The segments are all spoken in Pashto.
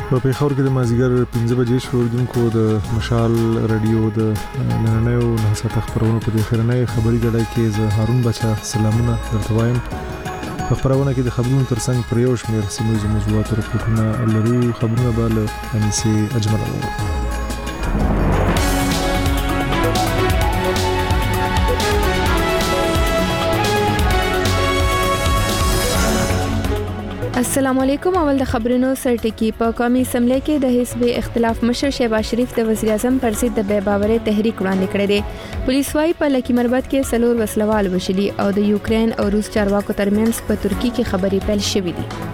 په پیښور کې د مازیګر 5 بجې شوردونکو د مشال رادیو د نننیو نهسته خبرونو په خبرنۍ خبري غړای کې زه هارون بچا سلامونه درته وایم. په خبرونه کې د خبرونو ترڅنګ پر یو شمېر سیمه موضوعات راپورټونه لرو. خبرونه به له انیسي اجمل وو. السلام علیکم. اول د خبرونو سرټکی. په قومي اسمبلی کې د حزب اختلاف مشر شهباز شریف د وزیر اعظم پر ضد د بے باورۍ تحریک وړاندې کړی دی. پولیس وايي په لکی مربت کې سلور وسلوال وشلي او د یوکرين او روس چارواکو ترمنځ په ترکی کې خبري پیل شوې دي.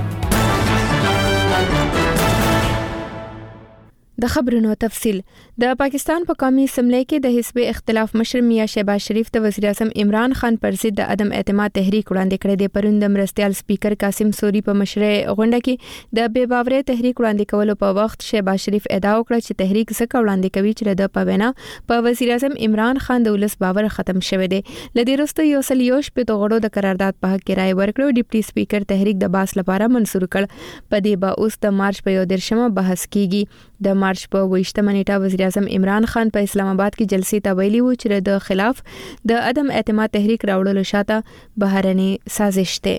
د خبرونو تفصیل. د پاکستان په قومي اسمبلی کې د حزب اختلاف مشر میاں شهباز شریف د وزیر اعظم عمران خان پر ضد د عدم اعتماد تحریک وړاندې کړی دی. پرون د مرستيال سپیکر قاسم سوري په مشرۍ غونډه کې د بے باورۍ تحریک وړاندې کولو په وخت شهباز شریف ادعا وکړه چې تحریک څخه وړاندې کوي چې د پوینا په وزیر اعظم عمران خان د ولس باور ختم شوی دی. لدې وروسته یو سل یو شپې د غړو د قرارداد په حق کې رائے ورکړو. ډیپټي سپیکر تحریک د باس لپاره منسوخ کړ. په دې به اوس د مارچ په 11مه بحث کیږي. د مارچ په 28مه نیټه وزیر اعظم عمران خان په اسلام آباد کې جلسې ته ویلي و چې د خلاف د عدم اعتماد تحریک راوړلو شاته بهرني سازش ده.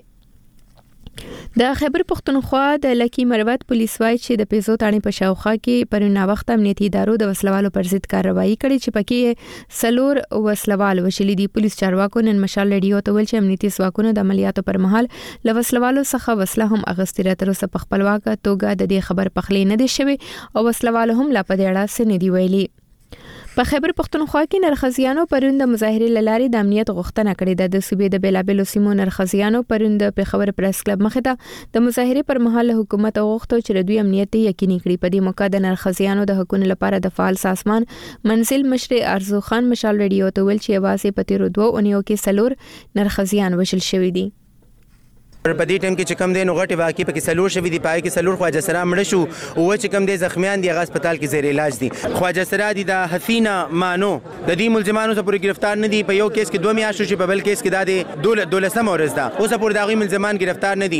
د خیبر پختونخوا د لکی مربت پولیس وايي چې د پیزو تاڼي په شاوخوا کې پرونه وخت امنیتي ادارو د وسلوالو پر ضد کاروایی کړې چې پکې سلور وسلوال وشلي دي. پولیس چارواکو نن مشال رادیو ته ویل چې امنیتي ځواکونو د عملیاتو پر مهال له وسلوالو څخه وسله هم اغستې را تر اوسه په خپلواکه توګه د دې خبر پخلی نه دي شوی او وسلوالو هم لا په دې اړه څه نه دی ویلي. په خیبر پختونخوا کې نرخزیانو پروند د مظاهره لاري د امنیت غوښتنه کړې ده. د صوبې د بیلابلو سیمو نرخزیانو پروند په خبر پریس کلب مخه ته د مظاهره پر مهال حکومت غوښتو چې د دوی امنیت یقیني کړي. په دې موقع د نرخزیانو د حقوقو لپاره د فعال سازمان منزل مشر ارزو خان مشال رادیو ته ویل چې واځي په تیرو 2 اونیو کې سلور نرخزیان وشل شوی دي. په دې ټیم کې چې کم دین غټي واقعي په کې سلور شوی دی. پای کې سلور خواجه سره مړ شو او چې کم دي زخمیان دي هغه هسپتال کې زیر علاج دي. خواجه سره دي د حسینا مانو د دې ملزمانو څخه پوری گرفتار نه دي. په یو کیس کې 2 میاشتې چې په بل کیس کې د دولسم ورځ ده اوس پورې دغه ملزمان گرفتار نه دي.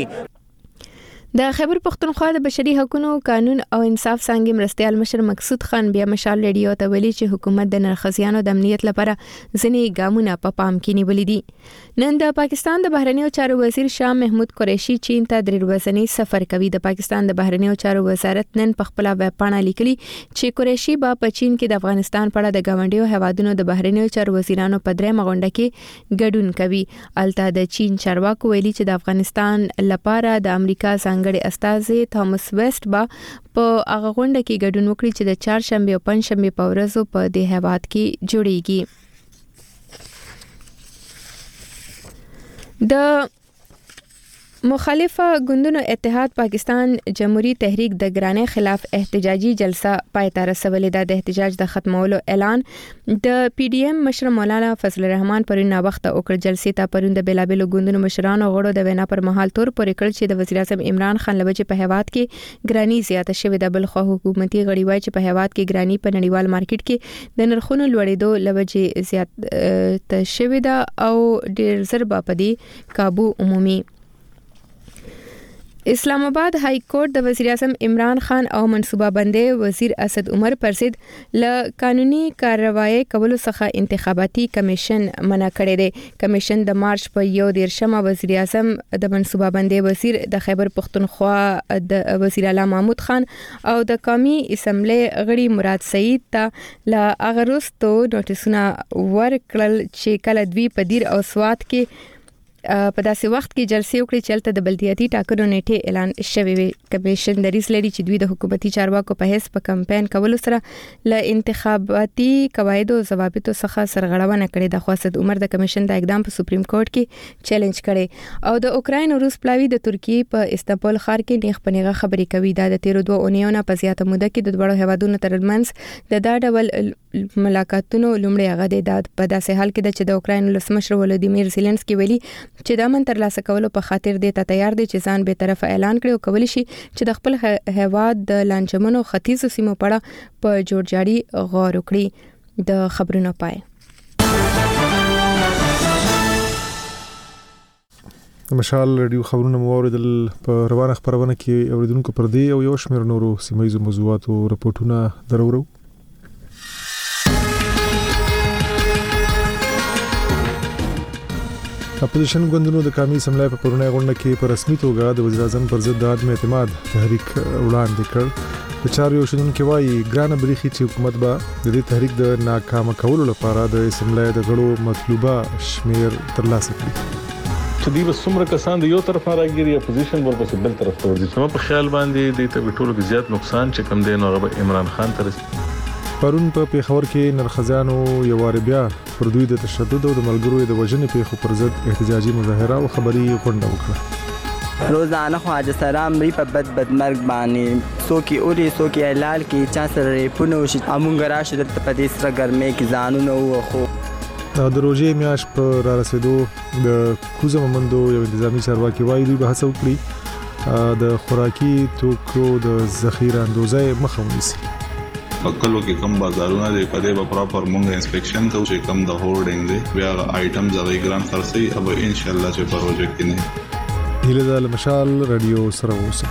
د خیبر پختونخوا د بشري حقوقو قانون او انصاف څنګه مرستيال مشر مقصود خان بیا مشال رادیو ته ویلي چې حکومت د نرخزیانو د امنیت لپاره ځینې ګامونه په پام کې نیولې دي. نن د پاکستان د بهرنیو چارو وزیر شاه محمود قریشي چین ته 3 ورځنی سفر کوي. د پاکستان د بهرنیو چارو وزارت نن په خپل ویب پاڼه لیکلي چې قریشي په چین کې د افغانستان په اړه د گاونډیو هیوادونو د بهرنیو چارو وزیرانو په درېمه غونډه کې ګډون کوي. الته د چین چارواکو ویلي چې د افغانستان لپاره د امریکا څنګه استاذ تامس ویسټ با په هغه غونډه کې ګډون وکړي چې د چهارشنبه او پنځشنبه په ورځو په دې هیواد کې جوړیږي. د مخالفه ګوندونو اتحاد پاکستان جمهوریت تحریک د ګرانۍ خلاف احتجاجي جلسه پای ته رسولې ده. د احتجاج د ختمولو اعلان د پی ډی ایم مشر مولانا فضل الرحمن پرونه وخت وکړ. جلسې ته پروند بیلابلو ګوندونو مشرانو غړو د وینا پر مهال تور پورې کړ چې د وزیر اعظم عمران خان لوجه په هیواد کې ګرانی زیاته شوې ده. بل خو حکومتي غړي وایي چې په هیواد کې ګرانی په نړیوال مارکیټ کې د نرخونو لوړېدو لوجه زیات شوې ده او ډېر زر په دې قابو عمومي. اسلام آباد های کورټ د وزیر اعظم عمران خان او منصوبه بندي وزیر اسد عمر پر ضد ل قانوني کاروایی کولو څخه انتخاباتي کمیشن منع کړی دی. کمیشن د مارچ په 11مه وزیر اعظم د منصوبه بندي وزیر د خیبر پختونخوا د وزیر اعلی محمود خان او د قومي اسمبلی غړي مراد سعید ته ل اغروستو نوټیسونه ورکړل چې کله دوی په دیر او سوات کې په داسې وخت کې جلسې وکړي چې الته د بلدیاتي ټاکنو نیټه اعلان شوی وي. کمیشن د ریس لري چې دوی د حکومتي چارواکو په هیڅ په کمپاین کولو سره ل انتخاباتي قواعد او ضوابطو څخه سرغړونه کړې ده. خاصد عمر د کمیشن د اقدام په سپریم کورټ کې چیلنج کړي او د اوکراین او روس پلاوی د ترکیه په استانبول ښار کې نیغ پنیغه خبرې کوي. دا د 13 اونیو نه په زیاته موده کې د دوړو هیوادونو ترمنځ د دا ډول ملاقاتونو لومړی هغه د په داسې حال کې چې د اوکراین ولسمشر ولادیمیر زيلنسکي ویلي چې دا من تر لاسه کولو په خاطر د تیار دي چې ځان به طرف اعلان کړي او کولی شي چې د خپل هیواد د لانجمنو ختیځو سیمو په جوړجاړي غور وکړي. د خبرونو پای مشال رادیو خبرونه موریدل په روانه خبرونه کې اوریدونکو پر دی او یو شمېر نورو سیمایي موضوعاتو راپورټونه درورو. اپوزیشن ګوندونو د قومي اسمبلی په پرونی غونډه کې په رسمي توګه د وزیر اعظم پر ضد د عدم اعتماد تحریک وړاندې کړ. د چارو یو شنونکو وايي ګرانه بریخي چې حکومت به د دې تحریک د ناکام کولو لپاره د اسمبلی د غړو مطلوبه شمیر ترلاسه کړي. چې دی وسمره کسان د یو طرف راګيري اپوزیشن ورپسې بل طرف ته ورځي. نو په خیال باندې د ټولو کې زیات نقصان چې کم دی نو هغه عمران خان ته رسي. پرون په پیښور کې نرخزانو یو وار بیا پر دوی د تشدد او د ملګرو د وژنې پیښو پر ضد احتجاجي مظاهره او خبري غونډه وکړه. روزانه خواجه سلام ری په بد مرګ باندې څوک اوري څوک اعلان کې چا سره ریپونه وشي امونګ راشه د پدې سره ګرمه کې ځانونه وخو. د روزي میاش په را رسیدو د کوزه ممندو یو انتظامی چارواکي وایي دوی به هڅه وکړي د خوراکي توکو د ذخیره اندوزۍ مخه ونیسي. کلو کې کم بازارونه دي په دې په پراپر مونږ انسپیکشن کوو چې کم د هورډینګ دي بیا آیټم زغی ګران خرڅي او ان شاء الله چې پروژه کې نه هیله د مشال رادیو سره اوسه.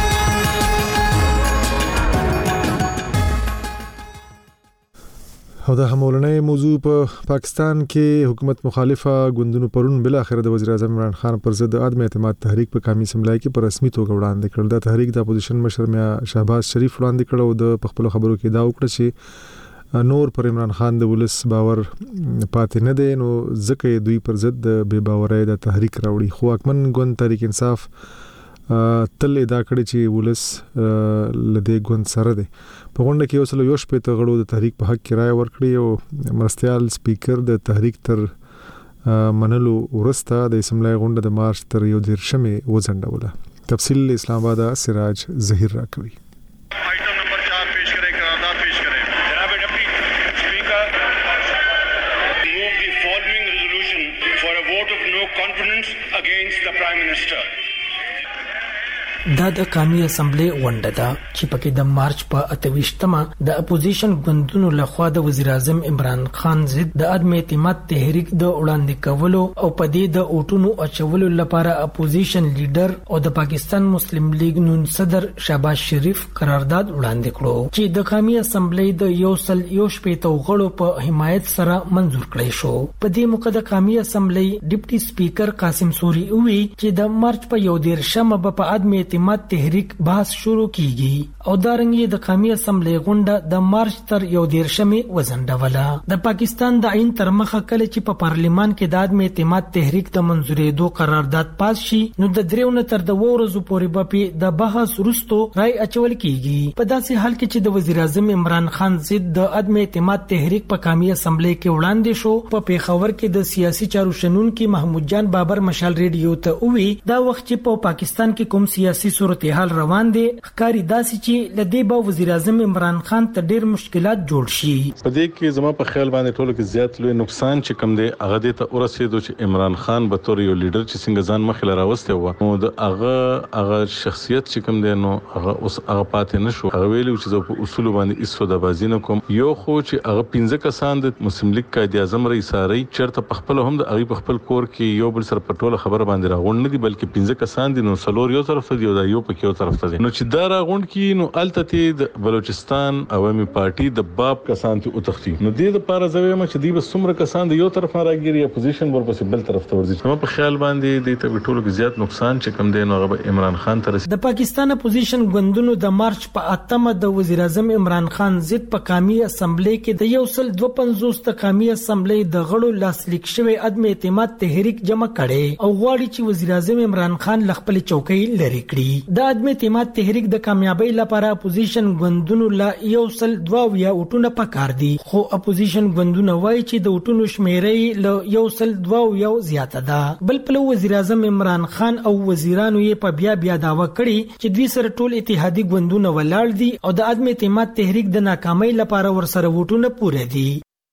او د همولنې موضوع په پاکستان کې حکومت مخالفه ګوندونو پرون بل اخر د وزیر اعظم عمران خان پر ضد عدم اعتماد تحریک په قومي اسمبلی کې په رسمي توګه وړاندې کړل. دا تحریک د اپوزیشن مشر میا شهباز شریف وړاندې کړ او د خپل خبرو کې دا وکړه چې نور پر عمران خان د ولس باور پاتې نه دی نو ځکه دوی پر ضد د بے باورۍ د تحریک راوړي. خو حکمن ګوند تحریک انصاف تل ادا کړی چې ولس لدې ګوند سره دی. په غونډه کې اوسله یو شپه ته غړو د تحریک په حق کې رائے ورکړي او مرستيال سپیکر د تحریک تر منلو ورسته د اسمبلی غونډه د مارچ تر 11 وځنډوله. تفصیل اسلام آباد سراج ظهیر راکوي. Item number 4 पेश करें, करारदाद पेश करें. जनाब deputy speaker, move the following resolution for a vote of no confidence against the Prime Minister. دا د قومي اسمبلی غونډه ده چې پکې د مارچ په 28مه د اپوزیشن ګوندونو لخوا د وزیر اعظم عمران خان ضد د عدم اعتماد تحریک د وړاندې کولو او په دې د اوټونو اچولو لپاره اپوزیشن لیډر او د پاکستان مسلم لیگ نون صدر شهباز شریف قرارداد وړاندې کړو چې د قومي اسمبلی د یو شپېته غړو په حمایت سره منزور کړی شو. په دې موقع د قومي اسمبلی ډیپټي سپیکر قاسم سوري وی چې د مارچ په 11مه په عدم اعتماد تحریک بحث شروع کیږي او دارنګي د قومي اسمبلی غونډه د مارچ تر 11مه وزنډوله. د پاکستان د عین تر مخه کله چې په پارلیمان کې د عدم اعتماد تحریک د منزورېدو قرارداد پاس شي نو د دریونه تر د ورځو پورې به د بحث وروسته رائے اچول کیږي. په داسې حال کې چې د وزیر اعظم عمران خان ضد د عدم اعتماد تحریک په قومي اسمبلی کې وړاندې شو په پیښور کې د سیاسي چارو شنونکو محمود جان بابر مشال ریډیو ته وی دا وخت چې په پاکستان کې کوم سیاسي صورتحال روان دي ښکاری داسې چې لدی به وزیر اعظم عمران خان ته ډیر مشکلات جوړ شي. په دې کې زما په خیال باندې ټولو کې زیات لوی نقصان چې کم دی هغه د ته ورسېدو چې عمران خان به تور یو لیډر چې څنګه ځان مخې لراوسته و نو د هغه شخصیت چې کم دی نو هغه اوس هغه پاتې نشو. هغه ویلو چې زه په اصول باندې ایسو د بازی نه کوم یو خو چې هغه 15 کسان د مسلم لیگ قائد اعظم رئیس ساري چرته په خپل هم د هغه په خپل کور کې یو بل سره په ټوله خبره باندې راغون نه دي بلکې 15 کسان دي نو سلور یو طرف ته دی او یو په یو طرف ته دي نو چې دا راغون کې نو الته د بلوچستان عوامي پارټي د باب کسان ته وتختی نو د دې لپاره زویم چې دی به څومره کسان د یو طرف راګيري اپوزیشن ورپسې بل طرف ته ورځي. نو په خیال باندې د ته ټولو کې زیات نقصان چې کم دی نو هغه عمران خان ته رسي. د پاکستان اپوزیشن ګوندونو د مارچ په 8مه د وزیر اعظم عمران خان ضد په قومي اسمبلی کې د 152 د قومي اسمبلی د غړو لاسلیک شوی عدم اعتماد تحریک جمع کړي او غواړي چې وزیر اعظم عمران خان خپل چوکۍ لري کړي. د عدم اعتماد تحریک د کامیابی لپاره اپوزیشن ګوندونو لا 102 اوټونه پکار دي خو اپوزیشن ګوندونه وایي چې د اوټونو شمیرې له 102 زیاته ده. بل په وزیر اعظم عمران خان او وزیرانو یې په بیا داوا کړي چې دوی سره ټول اتحادی ګوندونه ولاړ دي او د عدم اعتماد تحریک د ناکامۍ لپاره ورسره وټونه پوره دي.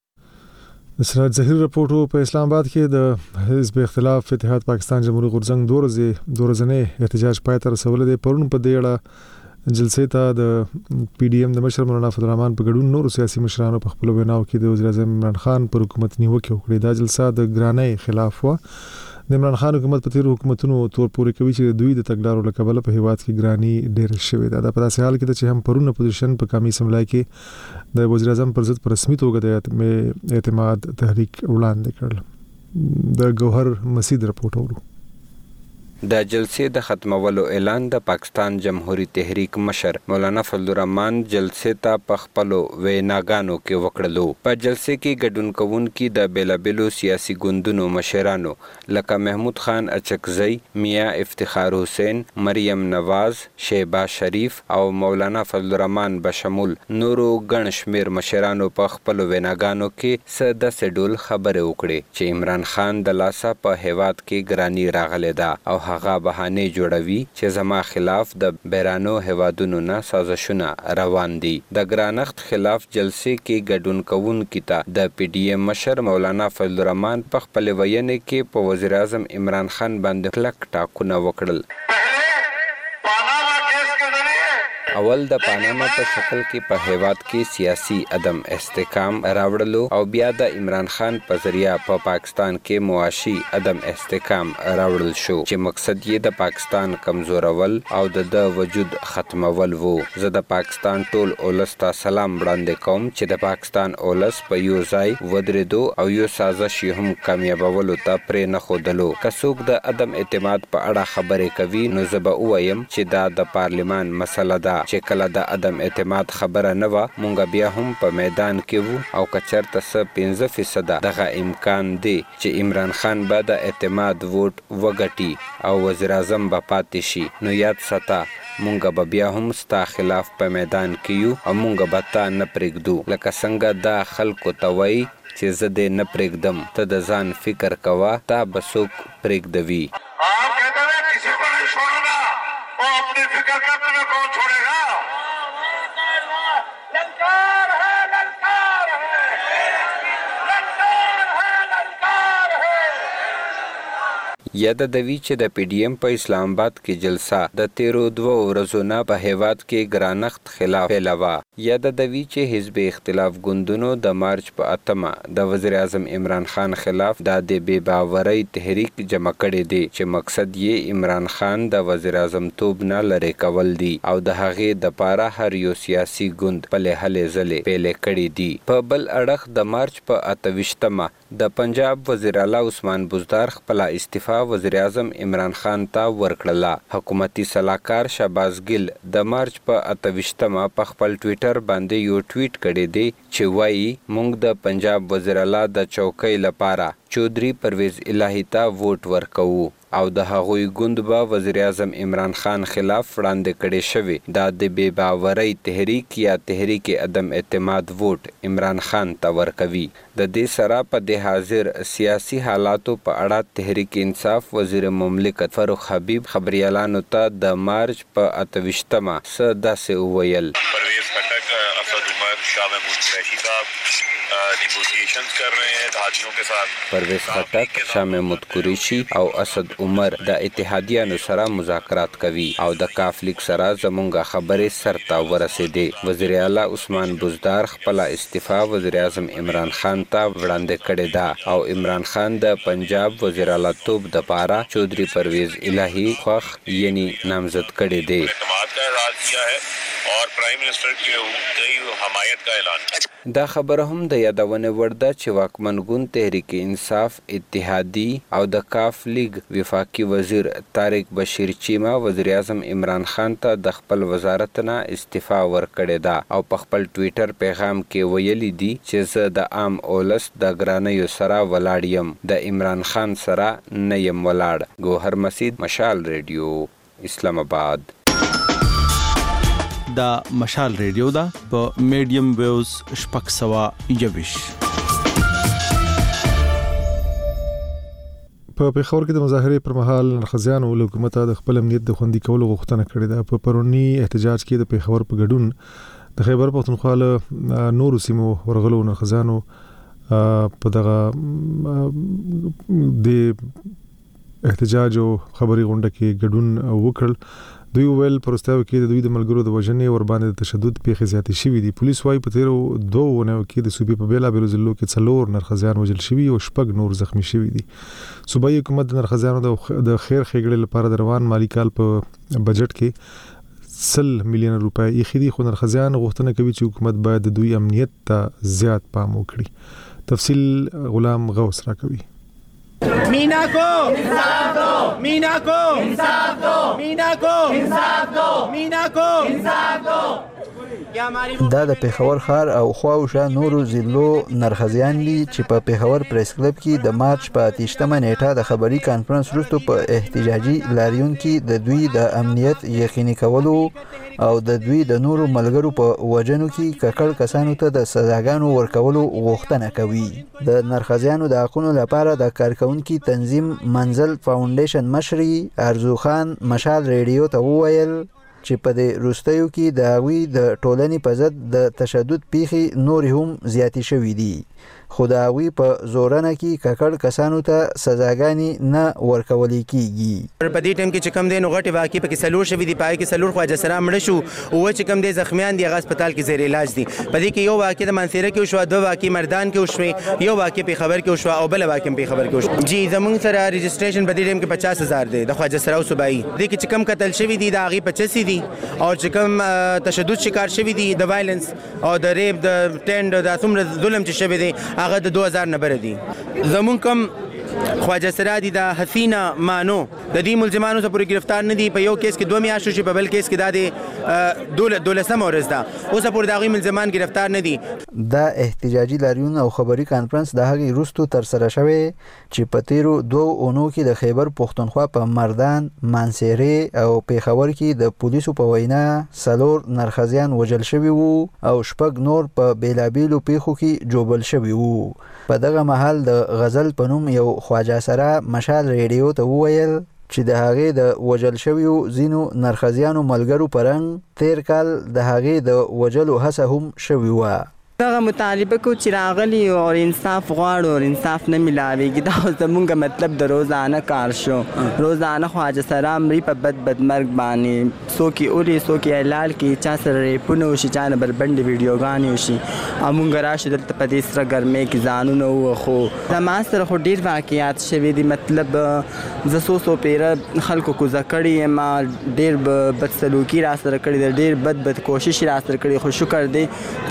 سراج ظهیر رپورټو په اسلام آباد کې د حزب اختلاف اتحاد پاکستان جمهوریت غورځنګ دورځنې احتجاج پای ته رسول دی. پرون په دې اړه جلسې ته د پی ډی ایم د مشر مولانا فضل الرحمن په ګډون نور سیاسي مشرانو په خپل ویناو کې د وزیر اعظم عمران خان پر حکومت نیوکه وکړه. دا جلسه د ګرانۍ خلاف و. د عمران خان حکومت په تیر حکومتونو تور پورې کوي چې دوی د تګلارو لکبل په هیواد کې ګرانی ډېر شوی دا په داسې حال کې چې هم پرونه پوزیشن په قومي اسمبلی کې د وزیر اعظم پر ضد پر رسمي توګه د اعتماد تحریک وړاندې کړل د گوهر مسید رپورټ اورو د جلسې د ختمولو اعلان د پاکستان جمهوریت تحریک مشر مولانا فضل الرحمن جلسې ته په خپلو ویناګانو کې وکړلو. په جلسې کې ګډون کوونکي د بیلابیلو سیاسي ګوندونو مشرانو لکه محمود خان اچکزئی، میاں افتخار حسین، مریم نواز، شهباز شریف او مولانا فضل الرحمن بشمول نورو ګڼ شمیر مشرانو په خپلو ویناګانو کې څه داسې ډول خبرې وکړې چې عمران خان د لاسه په هیواد کې ګرانی راغلې ده او هغه بهانه جوړوي چې زما خلاف د بیرانو هوادونو نه سازشونه روان دي. د ګرانښت خلاف جلسې کې ګډون کوونکي ته د پی ډی ایم مشر مولانا فضل الرحمن په خپل وینې کې په وزیر اعظم عمران خان باندې کلک ټاکونه وکړل. اول د پاناما په شکل کې په هیواد کې سیاسي عدم استحکام راوړلو او بیا د عمران خان په ذریعہ په پاکستان کې معاشي عدم استحکام راوړل شو چې مقصد یې د پاکستان کمزورول او د وجود ختمول وو. زه د پاکستان ټول اولس ته سلام وړاندې کوم چې د پاکستان اولس په یو ځای ودرېدو او یو سازش یې هم کامیابولو ته پرې نه ښودلو. که څوک د عدم اعتماد په اړه خبرې کوي نو زه به ووایم چې دا د پارلیمان مسله ده چې کله د عدم اعتماد خبره نه وه مونږ بیا هم په میدان کې وو او که چېرته څه 15% دغه امکان دی چې عمران خان به د اعتماد ووټ وګټي او وزیر اعظم به پاتې شي نو یاد ساته مونږ به بیا هم ستا خلاف په میدان کې یو او مونږ به تا نه پرېږدو. لکه څنګه دا خلکو ته وایي چې زه دې نه پرېږدم ته د ځان فکر کوه تا به څوک پرېږدوي. یاد دوی چې د پی ډی ایم په اسلام آباد کې جلسه د تیرو 2 ورځو نه په هیواد کې ګرانښت خلاف پیلوه. یاد دوی چې حزب اختلاف ګوندونو د مارچ په 8 د وزیر اعظم عمران خان خلاف د بې باورۍ تحریک جمع کړی دی چې مقصد یې عمران خان د وزیر اعظم توب نه لرې کول دي او د هغې دپاره هر یو سیاسي ګوند پلې هلې ځلې پیلې کړي دي. په بل اړخ د مارچ په 28 د پنجاب وزیر اعلی عثمان بزدار خپله استعفا وزیر اعظم عمران خان ته ورکړله. حکومتي سلاکار شهباز ګل د مارچ په 28 په خپل ټویټر باندې یو ټویټ کړی دی چې وایي موږ د پنجاب وزیر اعلی د چوکۍ لپاره چودھری پرویز الهی ته ووټ ورکوو او د هغوی ګوند به وزیر اعظم عمران خان خلاف وړاندې کړی شوی دا د بې باورۍ تحریک یا تحریک عدم اعتماد ووټ عمران خان ته ورکوي. د دې سره په د حاضر سیاسي حالاتو په اړه تحریک انصاف وزیر مملکت فاروق حبیب خبریالانو ته د مارچ په 28 څه داسې وویل. پرویز خټک، اسد عمر، شاه محمود قریشی صاحب نیگوشیشنز کر رہے ہیں اتحادیوں کے ساتھ. پرویز خټک، شاه محمود قریشی او اسد عمر د اتحادیانو سره مذاکرات کوي او د کاف لیگ سره زمونږ خبرې سر ته ورسېدې. وزیر اعلی عثمان بزدار خپله استعفا وزیر اعظم عمران خان ته وړاندې کړې ده او عمران خان د پنجاب وزیر اعلی توب دپاره چودھری پرویز الهی خوښ یعنی نامزد کړی دی. اعتماد کا اعلان کیا ہے اور پرائم منسٹر کی حمایت کا اعلان. دا خبره هم د یادونې وړ ده چې واکمن ګوند تحریک انصاف اتحادی او د کاف لیگ وفاقي وزیر طارق بشیر چیمه وزیر اعظم عمران خان ته د خپل وزارت نه استعفا ورکړې ده او په خپل ټویټر پیغام کې ویلي دي چې زه د عام اولس د ګرانیو سره ولاړ یم، د عمران خان سره نه یم ولاړ. گوهر مسید، مشال ریډیو، اسلام آباد. دا مشال ریډیو دا په میډیم ویوز 621. په پیښور کې د مظاهرې پر مهال نرخزیانو له حکومت د خپل امنیت د خوندي کولو غوښتنه کړې ده. په پرونی احتجاج کې د پیښور په ګډون د خیبر پښتونخوا له نورو سیمو ورغلو نرخزیانو په دغه د احتجاج او خبري غونډه کې ګډون وکړ. دوی ویل پرستاو کې د دوی د ملګرو د وژنې ور باندې تشدد پیښې زیاتې شوې دي. پولیس وايي په تیرو 2 ونو کې د صوبې په بیلابېلو ضلعو کې 4 نرخزیان وژل شوي او 6 نور زخمی شوي دي. صوبایي حکومت د نرخزیانو د خیر ښېګړې لپاره د روان مالی کال په بجټ کې 100 میلیون روپۍ ایښي دي، خو نرخزیان غوښتنه کوي چې حکومت باید د دوی امنیت ته زیات پام وکړي. تفصیل غلام غوث راکوي. Meena को इंसाफ दो, मीना को इंसाफ दो, मीना को इंसाफ दो, मीना को इंसाफ दो. دا د پیښور ښار او خواوشا نورو ضلعو نرخزیان دي چې په پیښور پریس کلب کې د مارچ په 28 نیټه د خبري کانفرنس وروسته په احتجاجي لاریون کې د دوی د امنیت یقیني کولو او د دوی د نورو ملګرو په وجنو کې ککړ کسانو ته د سزاګانو ورکولو غوښتنه کوي. د نرخزیانو د حقونو لپاره د کارکونکو تنظیم منزل فاونډیشن مشري ارزو خان مشال ریډیو ته وویل چې په دې روستیو کې د هغوی د ټولنې په ضد د تشدد پیښې نور هم زیاتې شوي دي، خو د هغوی په زورنه کې ککړ کسانو ته سزاګانې نه ورکولې کیږي. په دې ټیم کې چې کم دی نو غټې واقعې پکې څلور شوي دي، پای کې څلور خواجه سره مړه شو، اوه چې کم دی زخمیان دي هغه هسپتال کې زیر علاج دي. په دې کې یو واقع د مانسیره کې وشوه، 2 واقع مردان کې وشوې، یو واقع پیښور کې وشوه او بل واقع پیښور کې وشوه. جی زمونږ سره رجسټریشن په دې ټیم کې 50,000 دی د خواجه سره او صوبایي. دې کې چې کم قتل شوي دي د هغې 85 دي او چې کم تشدد شکار شوي دي د وایلنس او د ریپ د ټینډ د څومره ظلم چې شوی دی هغه د 2000 نه بره دي. زمون کم خواجه سره دي د حسینا مانو د دې ملزمانو څخه پورې گرفتار نه دي. په یو کیس کې 2 میاشتې شي، په بل کیس کې د 12 ورځ ده، اوس پورې د هغوی ملزمان گرفتار نه دي. دا احتجاجي لاریون او خبري کانفرنس د هغې وروسته ترسره شوی چې په تیرو 2 اونو کې د خیبر پښتونخوا په مردان، مانسیرې او پیښور کې د پولیسو په وینا 4 نرخزیان وژل شوي وو او 6 نور په بیلابیلو پیښو کې جوبل شوي وو. په دغه مهال د غزل په نوم یو خواجه سره مشال ریډیو ته وویل چې د هغې د وژل شویو ځینو نرخزیانو ملګرو په رنګ تیر کال د هغې د وژلو هڅه هم شوې وه. دغه مطالبه کو چې راغلی او انصاف غواړو او انصاف نه ملاویږي، دا زمونږ مطلب د روزانه کار شو. روزانه خواجه سره مري په بدمرګ باندې څوک یې اوري څوک یې حلال کې چا سره ریپونه وشي، چا نه بربنډې ویډیوګانې وشي. مونږ راشو دلته په دې سره ګرمۍ کې ځانونه ووښو. زما سره خو ډېر واقعات شوي دي، مطلب زه څو پیره خلکو کوزه کړې یم، ډېر بدسلوکي را سره کړې ده، ډېر بد کوشش را سره کړې، خو شکر دی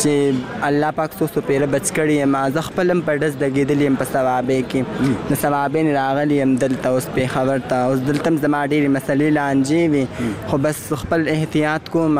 چې الله پاک څو پیره بچ کړی یم. زه خپل هم په ډز لګېدلی یم په ثوابې کې، د ثوابې نه راغلی یم دلته اوس پیښور ته. اوس دلته هم زما ډېرې مسلې لانجې وي، خو بس خپل احتیاط کوم.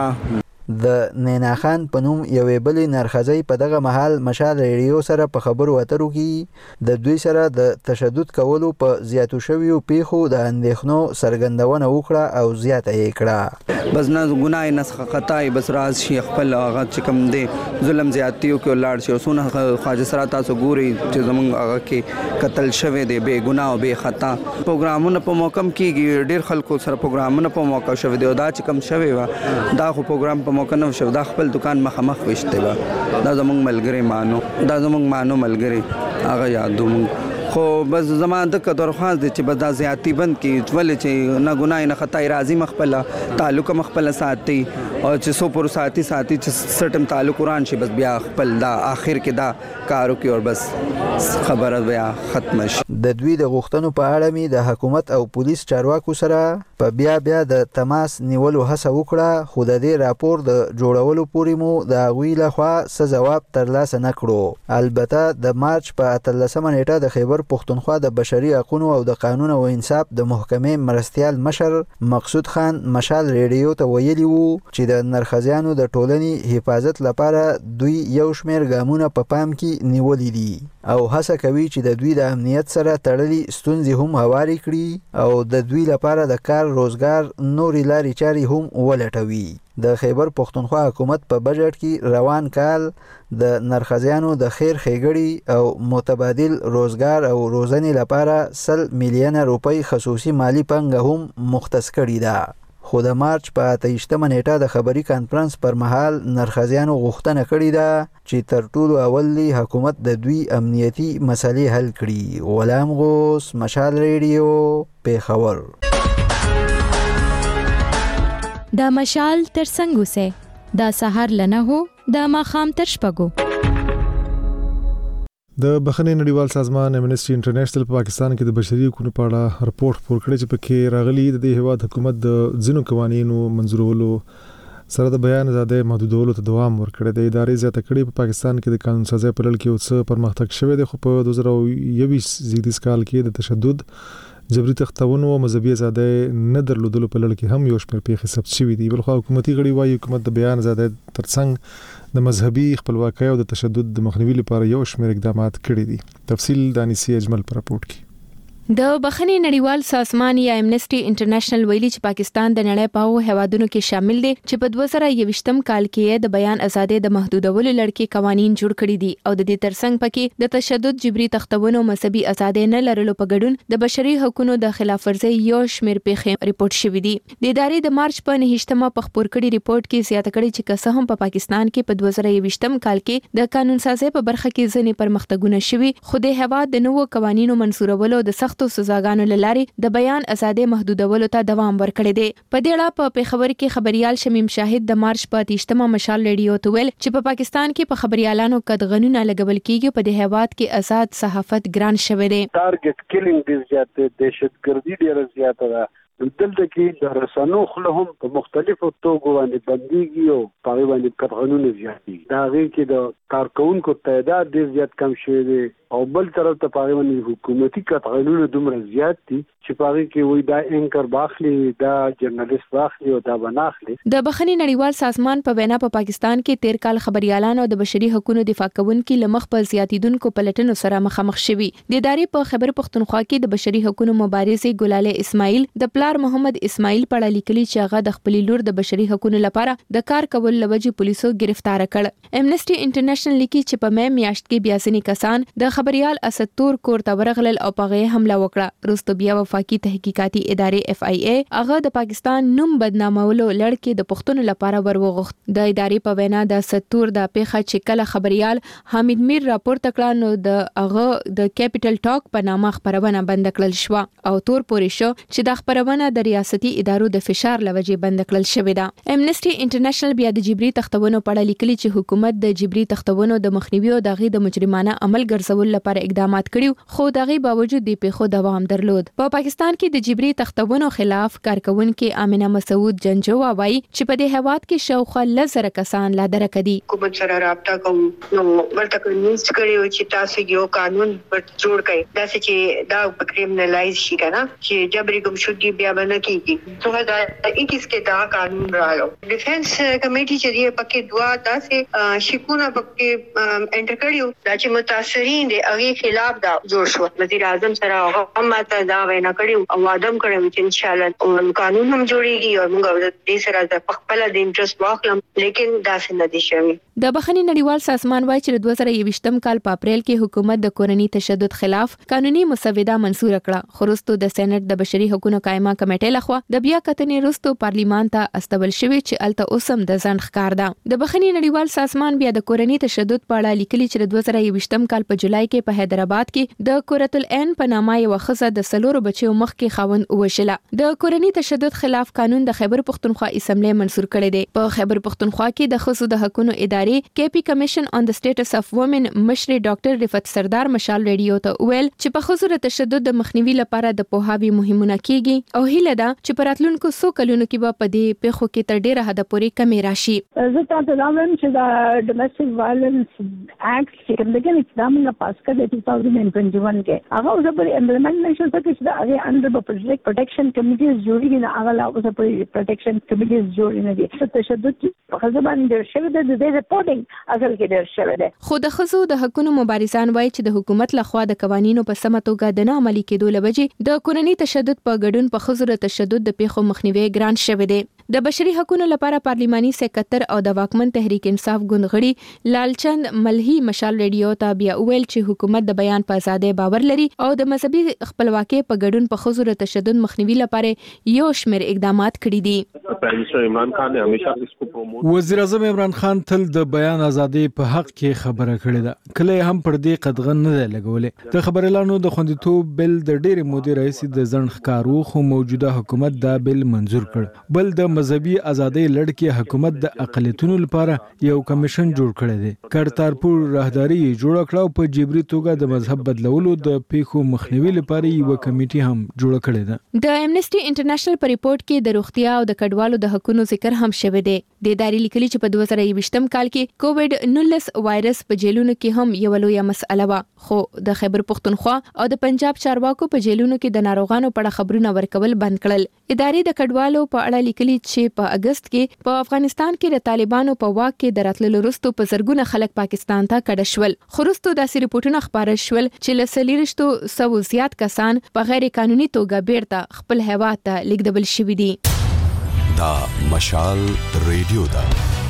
د نینا خان په نوم یوې بلې نرخزۍ په دغه مهال مشال ریډیو سره په خبرو اترو کې د دوی سره د تشدد کولو په زیاتو شویو پیښو د اندېښنو څرګندونه وکړه او زیاته یې کړه. بس نه ګناه نه خطای، بس راز شي خپل هغه چې کوم دی ظلم زیاتیو کې ولاړ شي. اوسونه خواجه سره تاسو ګورئ چې زمونږ هغه کې قتل شوی دی بې ګناه او بې خطا. پروګرامونه په موقع کېږي، ډېر خلکو سره پروګرامونه په موقع شوی دی او دا چې کوم شوی وه دا خو پروګرام په موقع نه شو، دا خپل دکان مخامخ وشته و. دا زمونږ ملګری مانو، دا زمونږ مانو ملګری هغه یادو مونږ. خو بس زما دغه درخواست دی چې بس دا زیاتی بند کړي، ولې چې نه ګناه نه خطا راځي مخبله تعلق مخبله ساتي او چې سو پر ساتي چې سټم تعلق قرآن شي، بس بیا خپل دا آخر کې دا کارو کې او بس خبره بیا ختم شي. د دوی د غوښتنو په اړه می د حکومت او پولیس چارواکو سره په بیا د تماس نیولو هڅه وکړه، خو د دې راپور د جوړولو پورې مو د هغوی لخوا څه ځواب ترلاسه نه کړو. البته د مارچ په 18 نیټه د خیبر پښتونخوا د بشري حقوقو او د قانون او انصاف د محکمې مرستیال مشر مقصود خان مشال ریډیو ته ویلي وو چې د نرخزیانو د ټولنې حفاظت لپاره دوی یو شمېر ګامونه په پام کې نیولي دي او هڅه کوي چې د دوی د امنیت سره تړلي ستونزې هم هواري کړي او د دوی لپاره د کار روزګار نورې لارې چارې هم ولټوي. د خیبر پښتونخوا حکومت په بجټ کې روان کال د نرخزیانو د خیر ښېګړې او متبادل روزګار او روزنې لپاره 100 میلیونه روپۍ خصوصي مالی پانګه هم مختص کړې ده. خو د مارچ په 28 نیټه د خبري کانفرنس پر مهال نرخزیانو غوښتنه کړې ده چې تر ټولو اول دی حکومت د دوی امنیتي مسلې حل کړي. غلام غوث، مشال ریډیو، پیښور. د مشال تر څنګ اوسه د سحر لنه هو د ماخام تر شپږو. د بخښنې نړیوال سازمان امنیسټي انټرنیشنل په پاکستان کې د بشري حقوقو په اړه راپور خپور کړی چې پکې راغلي د هیواد حکومت د ځینو قوانینو منظورولو سره د بیان آزادۍ محدودولو ته دوام ورکړی دی. ادارې زیاته کړې په پاکستان کې د قانون سازۍ په لړ کې اوس پرمختګ شوی دی، خو په 2021 کال کې د تشدد، جبري تختونو او مذهبي آزادۍ نه درلودلو په لړ کې هم یو شمېر پیښې ثبت شوې دي. بلخو حکومتي غړي وايي حکومت د بیان آزادۍ ترڅنګ د مذهبي خپلواکۍ او د تشدد د مخنیوي لپاره یو شمېر اقدامات کړي دي. تفصیل د انیسی اجمل پر راپورټ کې. د بخښنې نړیوال سازمان یا امنیسټي انټرنیشنل ویلي چې پاکستان د نړۍ په هغو هیوادونو کې شامل دی چې په 2021م کال کې د بیان آزادۍ د محدودولو لړ کې قوانين جوړ کړي دي او د دې ترڅنګ پکې د تشدد، جبري تختونو، مذهبي آزادۍ نه لرلو په ګډون د بشري حقوقو د خلاف ورزۍ یو شمېر پیښې ریپورت شوې دي. د ادارې د مارچ په 9مه په خپور کړي ریپورت کې زیاته کړي چې که هم په پاکستان کې په 2021م کال کې د قانون سازۍ په برخه کې ځینې پرمختګونه شوي، خو د هیواد د نوو قوانینو منسوبولو د سختو سزاګانو لارې د بیان آزادۍ محدودولو ته دوام ورکړی دی. په دې اړه په پیښور کې خبريال شمیم شاهد د مارچ په 30مه مشال ریډیو ته ویل چې په پاکستان کې په خبريالانو قدغنونه لګول کیږي، په دې هیواد کې آزاد صحافت ګران شوی دی. ټارګټ کیلینګ ډیر زیات دی، دهشتګردي ډیر زیاته ده. دلته کې د رسنیو خله هم په مختلفو توګو باندې بنديږي او په باندې قدغنونه زیات دي. دا غي کې د کارکونکو تعداد ډیر زیات کم شوی دی او بل طرف ته په باندې حکومتي قدغنونه دومره زیات دي چې په کې وای دا انکر باخلي، دا جرنالست باخلي او دا بناخلي. د بخښنې نړیوال سازمان په وینا په پاکستان کې 13 کال خبريالانو د بشري حقوقو دفاع کوونکو لمخ په زیاتیدونکو پلټنو سره مخامخ شوي. د ادارې په خبر پښتونخوا کې د بشري حقوقو مبارزې ګلاله اسماعیل د پلار محمد اسماعیل په اړه لیکلي چې هغه د خپل لور د بشري حقوقو لپاره د کار کول لوجه پولیسو گرفتار کړ. امنیسټي انټرنیشنل لیکي چې په مې میاشت کې 82 کسان د خبريال اسدتور کور ته ورغلل او په حمله وکړه. وروسته بیا وفاقي تحقیقاتي ادارې FIA هغه د پاکستان نوم بدنامولو لړ کې د پښتون لپاره وروغښت. د ادارې په وینا د اسدتور د پیښه چې کله خبريال حامد میر راپورته کړ نو د هغه د کیپټل ټاک په نامه خبرونه بند کړل شو او تور پورې شو چې د خبرونه د ریاستي ادارو د فشار لوجې بند کړل شوې ده. امنیسټي انټرنیشنل بیا د جبري تختونو په اړه لیکلي چې حکومت د جبري تختونو د مخنیوي او د مجرمانه عمل ګرځول لپاره اقدامات کړي، خو دغه باوجود د پیښو دوام درلود. په پاکستان کې د جبري تختونو خلاف کارکونکو امینه مسعود جنجو وایي چې په دې هواد کې شاوخوا 1000 کسان لا درک دي. حکومت سره رابطه کوم نو ورته کنوینس کړي چې تاسو یو قانون جوړ کړئ دا چې دا کرمنلایز شي کنه چې جبري ګمشدګي بیا باندې کیږي. 2021 کې دا قانون راغلو. ډیفنس کمیټي چې دی پکې دوا داسې شکونه پکې انټر کړیو چې متاثرین دي هغه خلاف دا جوړ شو. وزیر اعظم سره هم ماته دا وینا کړیو او وعده کړم چې ان شاء الله قانون هم جوړیږي او موږ د سره د خپل د انټرست واخلم، لیکن دا څنګه دي شوی. د بخښنې نړیوال سازمان وايي چې 2021م کال په اپریل کې حکومت د کورنۍ تشدد خلاف قانوني مسوده منسوخ کړه، خو وروسته د سېنات د بشري حقوقو قائمه کمیټې لخوا د بیا کتنې وروسته پارلیمان ته استول شوی چې الته اوسم د ځند ښکار ده. د بخښنې نړیوال سازمان بیا د کورنۍ تشدد په اړه لیکلي چې 2021م کال په جولای کې په حیدرآباد کې د قرۃ العین په نامه یو خزه د سلورو بچیو مخ کې خاوند وشله. د کورنۍ تشدد خلاف قانون د خیبر پښتونخوا اسمبلی منسوخ کړی دی. په خیبر پښتونخوا کې د خزو د حقوقو ادارې KP کمیشن on the status of women مشر ډاکټر رفعت سردار مشال ریډیو ته ویل چې په خزو د تشدد د مخنیوي لپاره د پوهاوی مهمونه کیږي او هیله ده چې په راتلونکو 100 کلونو کې به په دې پیښو کې تر ډیره حد پورې کمی راشي. زه تاسو راوړم چې د ډومېسټک وایلنس اکټ چې کوم دغه اقدامونه پاس کړل 2021 کې هغه اوس په امپلیمنټ نشو سکه چې هغه انډر پروټیکشن کمیټیز جوړیږي نه هغه اوس په پروټیکشن کمیټیز جوړ نه دي. تشدد په خزه باندې شوی د ریپورټینګ اصل کې ډېر شوی دی. خو د خزو د حقوقو مبارزان وایي چې د حکومت لخوا د قوانینو په سمه توګه د نه عملي کېدو لوجې د کورنۍ تشدد په ګډون په خزو د تشدد د پیښو مخنیوي ګران شوی دی. د بشري حقوقو لپاره پارلماني سکرټر او د واکمن تحریک انصاف ګوند غړي لالچند ملهي مشال ریډیو ته بیا ویل چې چې حکومت د بیان په ازادۍ باور لري او د مذهبي خپلواکۍ په ګډون په ښځو د تشدد مخنیوي لپاره یو شمېر اقدامات کړي دي. وزیر اعظم عمران خان تل د بیان ازادۍ په حق کې خبره کړې ده، کله هم پر دې قدغن نه دی لګولې. د خبر اعلانو د خوندیتوب بل د ډېرې مودې راهیسې د ځنډ ښکارو، خو موجوده حکومت دا بل منظور کړ. بل د مذهبي ازادۍ لړ کې حکومت د اقلیتونو لپاره یو کمیشن جوړ کړی دی. کرتارپور راهداري جوړ کړه او په جبري توګه د مذهب بدلولو د پیښو مخنیوي لپاره یو کمیټي هم جوړ کړی ده. د امنیسټي انټرنیشنل په ریپورت کې د روغتیا او د کډوالو د حقوقو ذکر هم شوی دی. د ادارې لیکلي چې په 2020 کال کې کووډ-19 وایرس په جیلونو کې هم یو لویه مسأله وه، خو د خیبر پختونخوا او د پنجاب چارواکو په جیلونو کې د ناروغانو په اړه خبرونه ورکول بند کړل. ادارې د کډوالو په اړه لیکلي چې په اگست کې په افغانستان کې د طالبانو په واک کې د راتللو وروسته په زرګونه خلک پاکستان ته کډه شول. خو وروسته داسې ریپورتونه خبره شول چې له 400 زیات کسان په غیر قانوني توګه بیرته خپل هیواد ته لیږدول شوي دي. دا مشال ریډیو ده.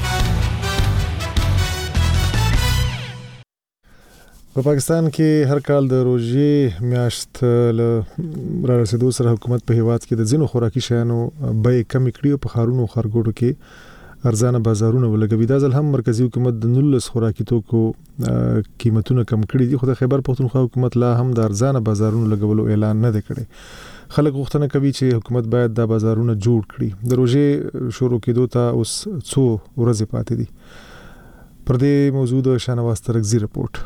په پاکستان کې هر کال د روژې میاشت له را رسیدو سره حکومت په هیواد کې د ځینو خوراکي شیانو بیې کمې کړي او په ښارونو او ښارګوټو کې ارزانه بازارونه ولګوي. دا ځل هم مرکزی حکومت د 19 خوراکي توکو قیمتونه کم کړي دي، خو د خیبر پختونخوا حکومت لا هم د ارزانه بازارونو لګولو اعلان نه دی کړی. خلک غوښتنه کوي چې حکومت باید دا بازارونه جوړ کړي. د روژې شروع کېدو ته اوس څو ورځې پاتې دي. پر دې موضوع د شاهنواز ترکزي رپورټ.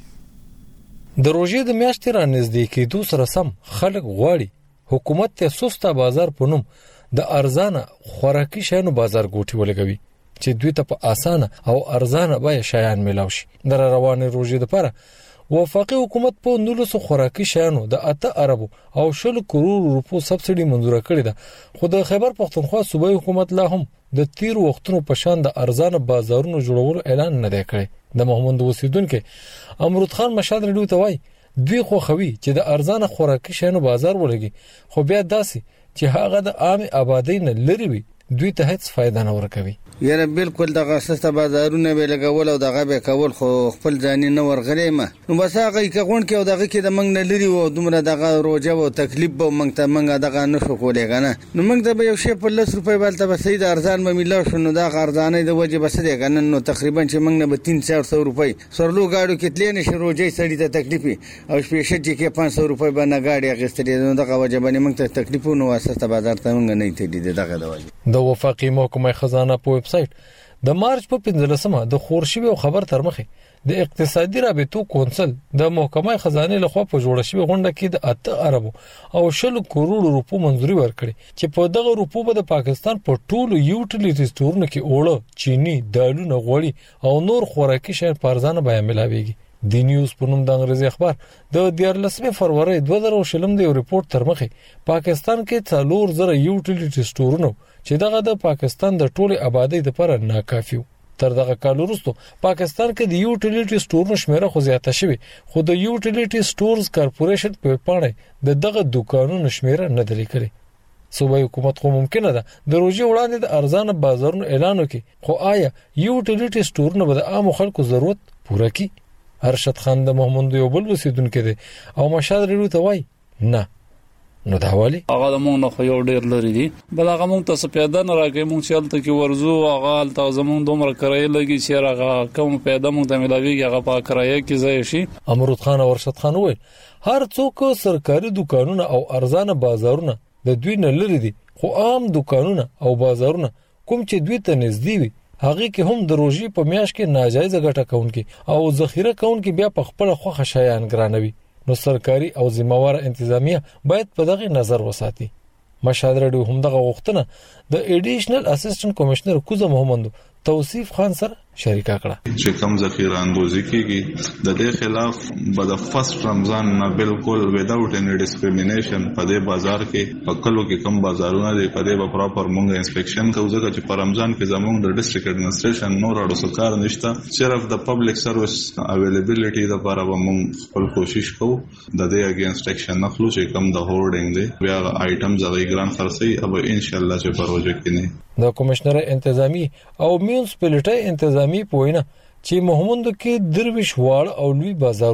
د روژې د میاشتې را نږدې کېدو سره سم خلک غواړي حکومت ته سسته بازار په نوم د ارزانه خوراکي شیانو بازار ګوټي ولګوي چې دوی ته په اسانه او ارزانه بیه شیان ملاوي شي. د روانې روژې لپاره وفاقي حکومت په 19 خوراکي شیانو د 8 اربو او 10 کروڑ روپو سبسيډي منزور کړې ده. خو د خیبر پختونخوا صوبایي حکومت لا هم د تیر وختونو په شان د ارزانه بازارونو جوړولو اعلان نه دی کړی. د محمود اوسیدونکو امرود خان مشهد ریډیو ته وایي دوی خو خوي چې د ارزانه خوراکي شیانو بازار ولګي، خو بیا داسي چې هغه د عام آبادی نه لري وي، دوی ته هیڅ فائدہ نه ورکوي. یاره بالکل دغه سسته بازارونه به لګول او دغه به کول، خو خپل ځاني نه ورغلی ما نو بس هغه کې غون کې او دغه کې د منګ نه لري او دومره دغه روجه او تکلیف به منګ ته منګ دغه نه شو کولای کنه. نو منګ ته به یو شی په 10 روپۍ بالته به سید ارزان به ملو شنو دا ارزانه د وجه بس دی کنه. نو تقریبا چې منګ نه به 300 روپۍ سرلو گاډو کې تلې نشه روجه سړی ته تکلیف او سپیشل چې 500 روپۍ به نه گاډي اغستري نو دغه وجه باندې منګ ته تکلیفونه واسطه بازار ته منګ نه تدي دغه د وجه. د وفاقي محکمه خزانه په ویب سټ د مارچ په 15مه د خورشوي او خبر تر مخه د اقتصادي رابطو کونسل د محکمه خزانه لخوا په جوړ شوی غونډه کې د 8 اربو او 10 کروڑ روپو منځوري ورکړي چې په دغه روپو به د پاکستان په ټولو یوټیلیټی سټورونو کې اوړه، چینی، دالونه، غوړي او نور خوراکي شیان په ارزانه بیه ملاويږي. دی نیوز په نوم د انګریزي اخبار د 14 فروری 2020 د یو ریپورت تر مخه پاکستان کې 4000 یوټیلیټی سټورونو چې دغه د پاکستان د ټولي آبادی لپاره ناکافي وو. تر دغه کال وروسته پاکستان کې د یوټیلیټی سټورونو شمیره خو زیاته شوه، خو د یوټیلیټی سټورز کارپوریشن په پاڼه دغه دکانونو شمیره نه درې کړې. صوبایي حکومت خو ممکنه ده د روزي وړاندې د ارزانه بازارونو اعلان وکړي، خو آیا یوټیلیټی سټورونه به د عام خلکو ضرورت پوره کړي؟ ارشد خان د محمود یو بل وسیدونکو دی او مشهد ریډیو ته وایي نه. نو دا والی هغه د مونږ نه یو ډیر لري دي، بل هغه مونږ ته پیدا نه راکې مونږ چلته کې ورزو هغه الته زمونږ دومره کرایه لګي چې هغه کوم پیدا مونږ ته ملاوي هغه په کرایه کې ځای شي. امرود خان او ارشد خان وایي هر څوک سرکاري دکانونه او ارزانه بازارونه د دوی نه لري دي، خو عام دکانونه او بازارونه کوم چې دوی ته نږدې وي هغه کې هم د روزي په میاش کې ناجایز ګټه کوونکي او ذخیره کوونکي بیا په خپل خوخه شیان ګرانوي. نو سرکاري او ذمہوار انتظامیه باید په دغه نظر وساتي. مشهد رډیو هم دغه غوښتنه د ایډیشنل اسسټنټ کمشنر کوزه محمد توصیف خان سره شریکه کړه چې کم ذخیره اندوزی کیږي د دې خلاف به د فرست رمضان نه بالکل وداوټ اني ډیسکریمینیشن په دې بازار کې په کلو کې کم بازارونه دي په دې په پراپر مونږ انسپیکشن کوو ځکه چې په رمضان کې زموږ د ډیسټریکټ ایڈمنسټریشن نور اړو سکار نشته، صرف د پبلک سرویس اویلیبিলিټي لپاره به مونږ خپل کوشش کوو د دې اگینست ایکشن نخلو چې کم د هورډینګ دی بیا آیټم زغی ګران خرڅي او ان شاء الله چې پروژه کې نه د کمشنر انتظامی او میونسپلټي انتظامی پوینه چې محمود کې درویش واړ او لوی بازارونه دي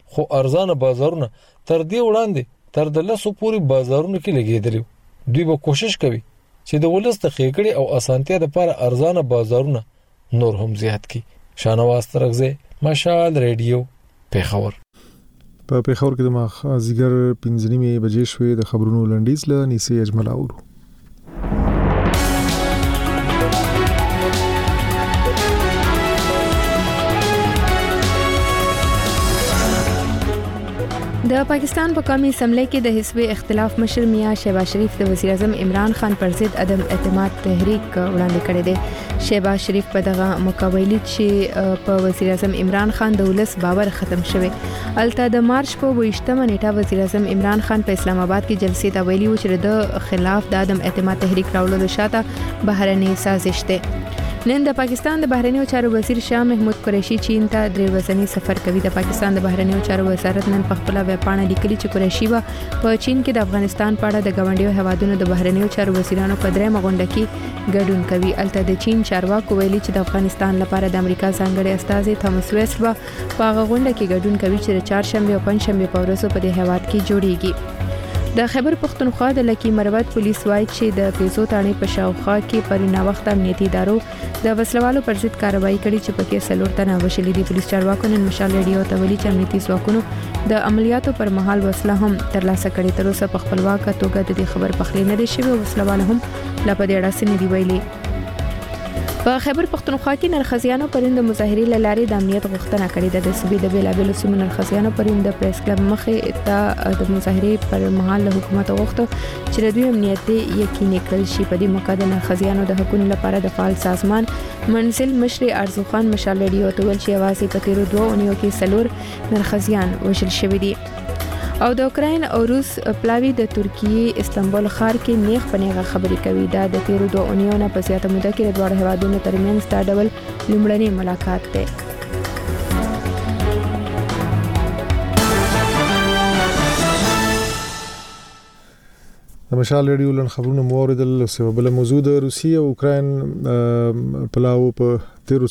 خو ارزانه بازارونه تر دې وړاندې تر د لسو پورې بازارونو کې لګېدلي. دوی به کوشش کوي چې د ولس د ښېګړې او اسانتیا لپاره ارزانه بازارونه نور هم زیات کړي. شانواز ترغزی، مشال ریډیو، پیښور. په پیښور کې د مازیګر 5:30 بجې شوې. د خبرونو لنډیز له نیسي اجمل اورو. د پاکستان په قومي اسمبلی کې د حزب اختلاف مشر میاں شهباز شریف د وزیر اعظم عمران خان پر ضد عدم اعتماد تحریک وړاندې کړی دی. شهباز شریف په دغه مقابله چې په وزیر اعظم عمران خان د ولس باور ختم شوی. الته د مارچ په 28مه نیټه وزیر اعظم عمران خان په اسلام آباد کې جلسې ته ویلي و چې د خلاف د عدم اعتماد تحریک راوړلو شاته بهرنۍ سازش ده. نن د پاکستان د بهرنیو چارو وزیر شاه محمود قریشي چین ته 3 ورځنی سفر کوي. د پاکستان د بهرنیو چارو وزارت نن په خپل ویبپاڼه لیکلي چې قریشي په چین کې د افغانستان په اړه د غونډیو هوادونو د بهرنیو چارو وزیرانو په 3مه غونډه کې ګډون کوي. الته د چین چارواکو ویلي چې د افغانستان لپاره د امریکا ځانګړي استازي تامس ویسټ په هغه غونډه کې ګډون کوي چې د چهارشنبه او پنځشنبه په ورځو په دې هواد کې جوړیږي. د خیبر پختونخوا د لکی مروت پولیس وایي چې د پیسو تاڼې په شاوخوا کې پر ناوخته امنیتي ادارو د وسلوالو پر ضد کاروایی کړې چې پکې 4 تنه وشلي دي. پولیس چارواکو نن مشال ریډیو ته ویلي چې امنیتي ځواکونو د عملیاتو پر مهال وسله هم ترلاسه کړې. تر اوسه په خپلواکه توګه د دې خبر پخلی نه دی شوی او وسلوال هم لا په دې اړه څه نه دی ویلي. په خیبر پختونخوا کې نرخزیانو پرند مظاهرې لارې د امنیت غوښتنه کړې ده. د صوبې د بیلابیلو سیمو نرخزیانو پرند د پریس کلب مخې ته د مظاهرې پر مهال له حکومت غوښتو چې د دوی امنیت یقیني کړل شي. په دې موقع د نرخزیانو د حقوقو لپاره د فعال سازمان منزل مشر ارزو خان مشال ریډیو ته ویل چې یوازې په تیرو 2 اونیو کې 4 نرخزیان وژل شوي دي. او د اوکراین او روس پلاوی د ترکیې استانبول ښار کې نیغ په نیغه خبرې کوي. دا د تیرو 2 اونیو نه په زیاته موده کې د دواړو هیوادونو ترمنځ دا ډول لومړنی ملاقات دی. د مشال ریډیو لن خبرونه موردل سبب موضوع د روسیې او اوکراین پلاو په تیرو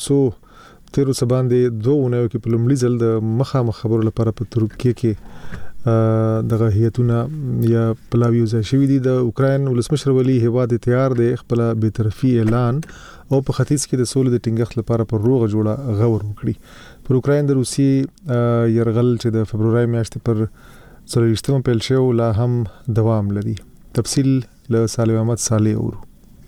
باندې 2 اونیو کې په لومړي ځل د مخامخ خبرو لپاره په ترکیه کې دغه هیئتونه یا پلاوی ځای شوی دي. د اوکراین ولسمشر ولی هیواد تیار دی خپل بی‌طرفي اعلان او په ختیځ کې د سولې د ټینګښت لپاره پر روغه جوړه غور وکړي. پر اوکراین د روسي يرغل چې د فبرवरी میاشتې پر 24 پیل شو لا هم دوام لري. تفصیل له سالم احمد صالح اورو.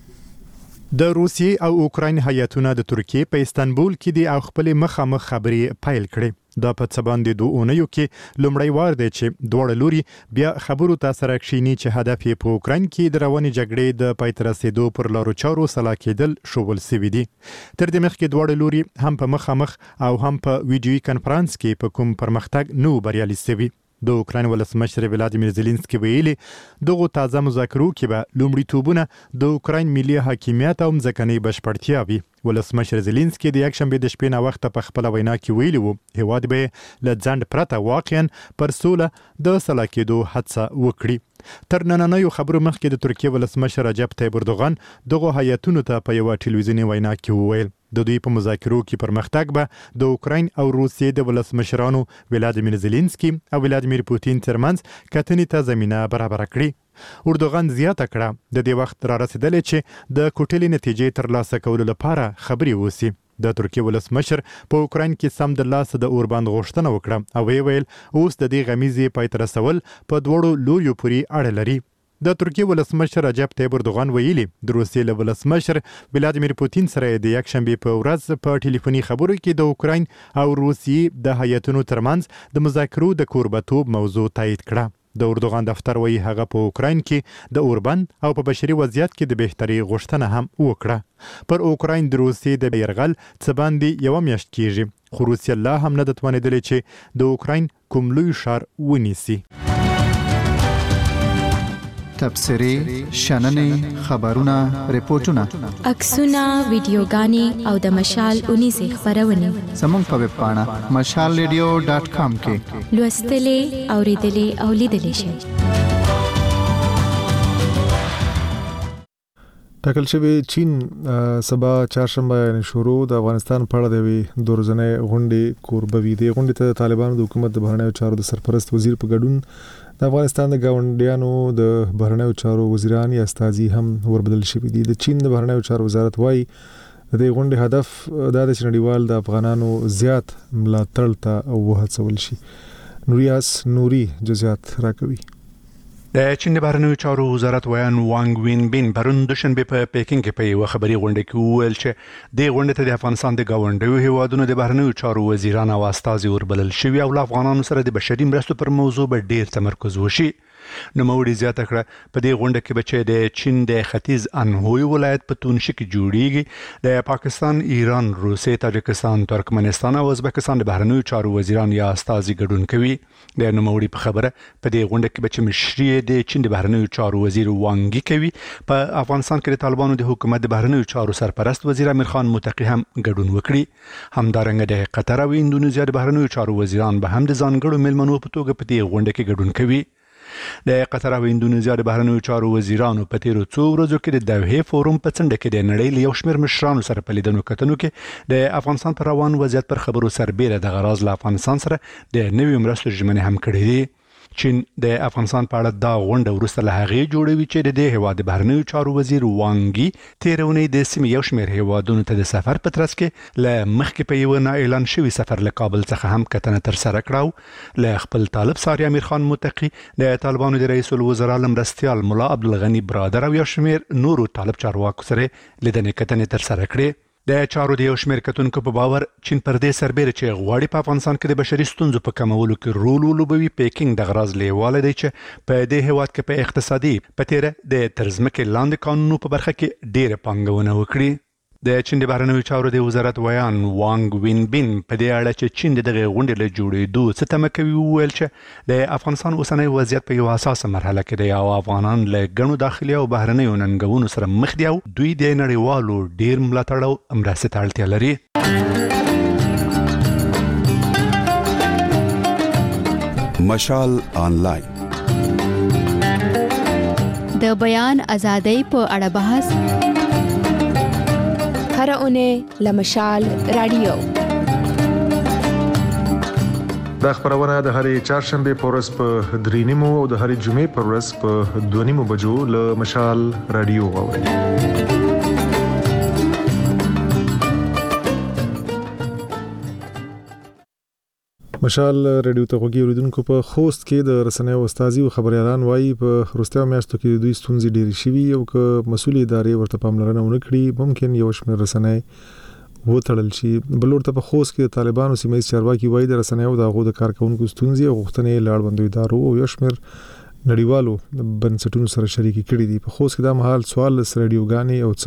د روسیې او اوکراین هیئتونه د ترکیې په استانبول کې د خپل مخامخ خبرې پیل کړې. دا په څه باندې 2 اونیو کې لومړی وار دی چې دواړه لوري بیا خبرو ته سره کښیني چې هدف یې په اوکراین کې د روانې جګړې د پای ته رسیدو پر لارو چارو سلا کېدل شوول سوي دي. تر دې مخکې دواړه لوري هم په مخامخ او هم په ویډیوي کنفرانس کې په کوم پرمختګ نو بریالي سوي. د اوکراین ولسمشر ولادیمیر زيلنسکي ویلي دغه تازه مذاکرو کې به لومړیتوبونه د اوکراین ملي حاکمیت او ځمکنۍ بشپړتیا وي. ولسمشر زيلنسکي د یکشنبه د شپې نه وخت په خپل وینا کې ویلي وو هیواد به له ځند پرته واقعا پر سوله د سلا کېدو هڅه وکړي. تر نننیو خبرو مخکې د ترکیې ولسمشر رجب طیب اردوغان دغه هیئتونو ته په یو ټلویزیونی وینا کې وویل د دوی په مذاکرو کې پرمختګ به د اوکراین او روسیې د ولسمشرانو ولادیمیر زيلنسکي او ولادیمیر پوتین ترمنځ کتنې ته زمينه برابر کړي. اردوغان زیاته کړه د دې وخت را رسیدلې چې د کوټلې نتیجې ترلاسه کولو لپاره خبرې وسی. د ترکیې ولسمشر په اوکراین کې سم د لاس د اورباند غوښتنه وکړه او ویل اوس د دې غمیزې پای ته رسول په دوړو لوریو پورې اړه لري. د ترکیې ولسمشر رجب طیب اردوغان ویلي د روسیې له ولسمشر ولادیمیر پوتین سره د یکشنبه په ورځ په ټلیفوني خبرو کې د اوکراین او روسیې د هیئتونو ترمنځ د مذاکرو د کوربتوب موضوع تایید کړه. د اردوغان دفتر وایي هغه په اوکراین کې د اوربند او په بشري وضعیت کې د بهتري غوښتنه هم وکړه. پر اوکراین د روسیې د يرغل څه باندې یو میاشت کېږي خو روسیه لا هم نه توانېدلې چې د اوکراین کوم لوی ښار ونیسي. تبصرې، شننې، خبرونه، ریپورتونه، عکسونه، ویډیوګانې او د مشال 19 خبرونه زموږ په ویب پاڼه mashalradio.com کې لوستلې، اوریدلې او لیدلې شئ. ټاکل شوی چین سبا چهارشنبه یعنی شروع د افغانستان په اړه د وی دورځنې غونډې کوربوي د غونډې ته طالبانو د حکومت د بهرنیو چارو د سرپرست وزیر په ګډون د افغانستان د گاونډیانو د بهرنیو چارو وزیران یا استازي هم وربدل شوي دي. د چین د بهرنیو چارو وزارت وايي د غونډې هدف دا د نړیوال د افغانانو زیات ملاتړ ته وهڅول شي. نوري جزئیات راکوي. د چین د بهرنیو چارو وزارت ویان وانګ وین بین پرون دوشنبه په پیکینګ کې په یو خبري غونډه کې وویل چې د غونډې ته د افغانستان د گاونډیو هیوادونو د بهرنیو چارو وزیران او استازي وربلل شوي او افغانانو سره د بشري مرستو پر موضوع به ډیر تمرکز وشي. نوموړي زیاته کړه په دې غونډه کې به چې د چین د ختیځ انهوی ولایت په تونشي کې جوړیږي د پاکستان، ایران، روسیې، تاجکستان، ترکمنستان او ازبکستان د بهرنیو چارو وزیران یا استازي ګډون کوي. د نوموړي په خبره په دې غونډه کې به چې مشري د چین د بهرنیو چارو وزیر وانګي کوي، په افغانستان کې د طالبانو د حکومت د بهرنیو چارو سرپرست وزیر امیر خان متقی هم ګډون وکړي. همدارنګه د قطر او اندونیزیا د بهرنیو چارو وزیران به هم د ځانګړو مېلمنو په توګه په دې غونډه کې ګډون کوي. د قطر او اندونیزیا د بهرنیو چارو وزیرانو په تیرو څو ورځو کې د دوحې فورم په څنډه کې د نړۍ له یو شمېر مشرانو سره په لیدنو کتنو کې د افغانستان پر روان وضعیت پر خبرو سربېره د غراض له افغانستان سره د نویو مرستو ژمنې هم کړې دي. چین د افغانستان په اړه دا غونډه وروسته له هغې جوړوي چې د دې هیواد د بهرنیو چارو وزیر وانګي تېره اونۍ د سیمې یو شمېر هیوادونو ته د سفر په ترڅ کې له مخکې په یوه نااعلان شوي سفر له کابل څخه هم کتنه ترسره کړه. له خپل طالب ساري امیر خان متقي د طالبانو د رئیس الوزرا له مرستیال ملا عبدالغني برادر او یو شمېر نورو طالب چارواکو سره لیدنې کتنې ترسره کړې. د چارو د یو شمېر کتونکو په باور چین پر دې سربېره چې غواړي په افغانستان کې د بشري ستونزو په کمولو کې رول ولوبوي، پیکینګ د غراض لیواله دی چې په دې هیواد کې په اقتصادي په تیره د ترځمکې لاندې قانونو په برخه کې ډېره پانګونه وکړي. د چین د بهرنیو چارو د وزارت ویان وانګ وین بین په دې اړه چې چین دغه غونډې له جوړېدو څه تمه کوي وویل چې د افغانستان اوسنی وضعیت په یو حساسه مرحله کې دی او افغانان له ګڼو داخلي او بهرنیو ننګونو سره مخ دي او دوی د نړیوالو ډیر ملاتړ او مرستې ته اړتیا لري. مشال آنلاین د بیان ازادۍ په اړه بحث هر اونۍ لمشال رادیو. دا خبرونه د هرې چهارشنبه په ورځ په 3:30 او د هرې جمعې په ورځ په 2:30 بجو له مشال رادیو واورئ. مشال رادیو ته غوږی اوریدونکو په خوست کې د رسنیو استازي او خبريالان وایي په وروستیو میاشتو کې د دوی ستونزې ډېرې شوي او که مسؤل ادارې ورته پاملرنه ونه کړي ممکن یو شمېر رسنۍ وتړل شي. بل ورته په خوست کې د طالبانو سیمه ییز چارواکي وایي د رسنیو د هغو د کارکونکو ستونزې او غوښتنې له اړوندو ادارو او یو شمېر نړیوالو بنسټونو سره شریکې کړي دي. په خوست کې دا مهال 14 رادیوګانې او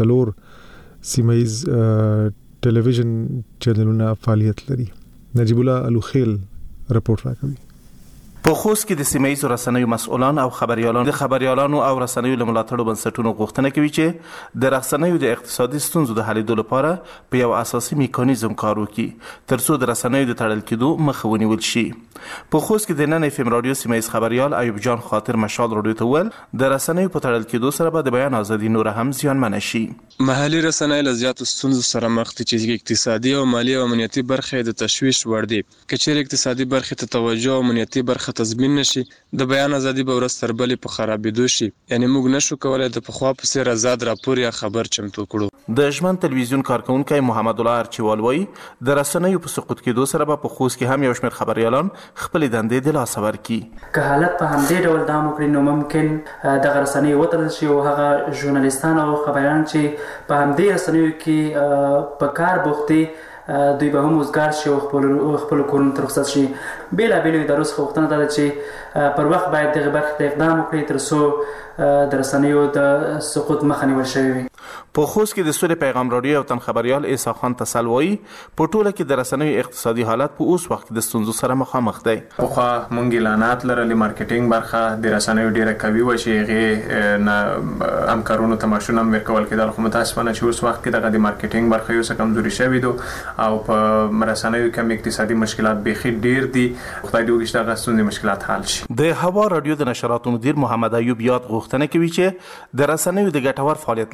4 سیمه ییز ټلویزیون چینلونه فعالیت لري. نجیب الله الوخیل رپورت راکوي. په خوست کې د سیمه‌ییزو رسنیو مسؤلان او خبريالانو او رسنیو له ملاتړو بنسټونو غوښتنه کوي چې د رسنیو د اقتصادي ستونزو د حلېدو لپاره په یو اساسي میکانیزم کار وکړي ترڅو د رسنیو د تړل کېدو مخه ونیول شي. په خوست کې د نن اف ام رادیو سیمه‌ییز خبريال ایوب جان خاطر مشال رادیو ته ویل د رسنیو په تړل کېدو سره به د بیان ازادي نور هم زیانمن شي. محلي رسنۍ له زیاتو ستونزو سره مخ دي چې اقتصادي او مالی او امنیتي برخې د تشویش وړ دي. کچېر اقتصادي برخې ته توجه او امنیتي برخه تضمین نشي د بیان ازادي به ورځ تر بلې په خرابېدو شي. یعنی موږ نشو کولای د پخوا په څېر آزاد راپور یا خبر چمتو کړو. د ژمن تلویزیون کارکونکی محمد الله ارچیوال وایي د رسنیو په سقوط کېدو سره به په خوست کې هم یو شمېر خبريالان خپلې دندې د لاسه ورکړي. که حالت په همدې ډول دوام وکړي نو ممکن دغه رسنۍ وتړل شي او هغه ژورنالیستان او خبریالان چې په همدې رسنیو کې په کار بوخت دي دوی به هم وزګار شي او خپل کورونو ته رخصت شي. بېلابېلو ادارو څخه غوښتنه دا ده چې پر وخت باید دغه برخې ته اقدام وکړي تر څو د رسنیو د سقوط مخه نیول شوې وي. په خوست کې د سولې پیغام رادیو او تن خبريال عیسی خان تسل وایي په ټوله کې د رسنیو اقتصادي حالت په اوس وخت کې د ستونزو سره مخامخ دی. خو مونږ اعلانات لرلې مارکیټینګ برخه د رسنیو ډیره کوي و چې هغه نه همکارونو ته ماشونه ورکول کېدل خو متاسفانه چې اوس وخت کې دغه د مارکیټینګ برخه یو څه کمزوري شوې ده او په رسنیو کې اقتصادي مشکلات بيخي ډیر دي. خدای دې وکړي چې دغه ستونزې مشکلات حل شي. د هوا رادیو د نشراتو مدیر محمد ایوب یاد غوښتنه کوي چې د رسنیو د ګټور فعالیت لپاره د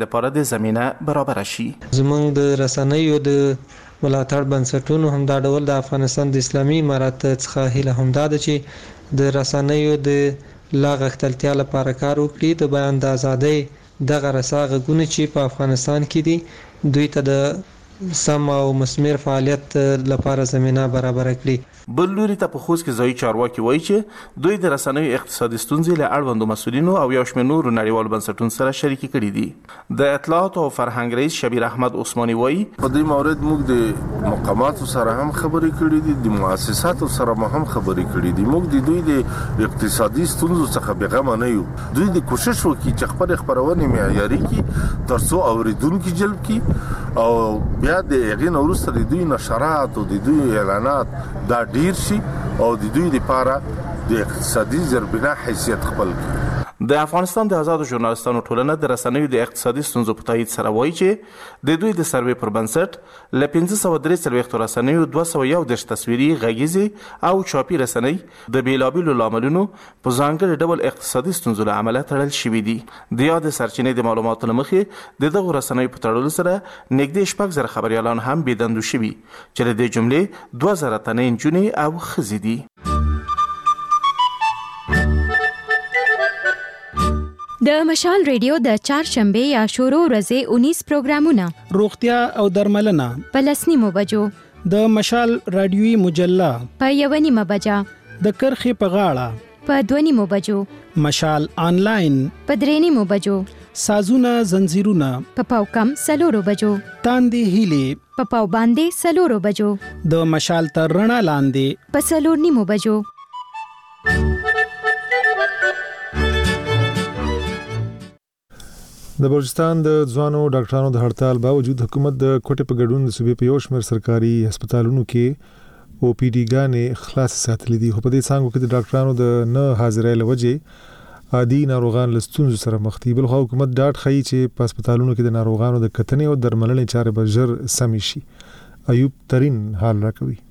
زمینه برابر شي. زمونږ د رسنیو د ملاتړ بنسټونو هم دا ډول د افغانستان د اسلامي امارت څخه هیله هم دا ده چې د رسنیو د لا غښتلتیا لپاره کار وکړي، د بیان د ازادۍ دغه رسا غږونه چې په افغانستان کې دي دوی ته د سم او مثمر فعالیت لپاره زمینه برابر کړي. بل لوري ته په خوست کې ځایي چارواکي وایي چې دوی د رسنیو اقتصادي ستونزې له اړوندو مسؤلینو او یو شمېر نورو نړیوالو بنسټونو سره شریکې کړي دي. د اطلاعات او فرهنګ رئیس شبیر احمد عثماني وایي په دې مورد موږ د مقاماتو سره هم خبرې کړې دي، د مؤسساتو سره هم خبرې کړې دي. موږ د دوی د اقتصادي ستونزو څخه بېغمه نه یو. دوی د کوشش وکړي چې خپل خبرونه معیاري کړي تر څو اوریدونکي جلب کړي او بیا د هغې نه وروسته د دوی نشرات او د دوی اعلانات دا ډیر شي او د دوی لپاره د اقتصادي زربنا حیثیت خپل کړي. د افغانستان د آزادو ژورنالستانو ټولنه د رسنیو د اقتصادي ستونزو په تایید سره وایي چې د دوی د سروې پر بنسټ له 1543 رسنیو 211 تصویري، غږیزې او چاپي رسنۍ د بیلابیلو لاملونو په ځانګړي ډول اقتصادي ستونزو له امله تړل شوي دي. د یاد سرچینې د معلوماتو له مخې د دغو رسنیو په تړلو سره نږدې 6,000 خبریالان هم بېدندو شوي چې له دې جملې 2000 تنې نجونې او ښځې دي. د مشال ریډیو د چهارشنبه یا شروع ورځې 19 پروګرامونه، روغتیا او درملنه په 10 بجو، د مشال رادیوي مجله په 1 بجه، د کرخې په غاړه په 2 بجو، مشال آنلاین په 3 بجو، سازونه زنجیرونه په پاوکم 4 بجو، تاندې هیلې په پاو باندې 4 بجو، د مشال تر رڼا لاندې په 4 بجو. د بلوچستان د ځوانو ډاکټرانو د هړتال باوجود حکومت د کوټې په ګډون د صوبې په یو شمېر سرکاري هسپتالونو کې او پی ډي ګانې خلاص ساتلې دي، خو په دې څانګو کې د ډاکټرانو د نه حاضرۍ له وجې عادي ناروغان له ستونزو سره مخ دي. بل خو حکومت ډاډ ښیي چې په هسپتالونو کې د ناروغانو د کتنې او درملنې چارې به ژر سمې شي. ایوب ترین حال راکوي.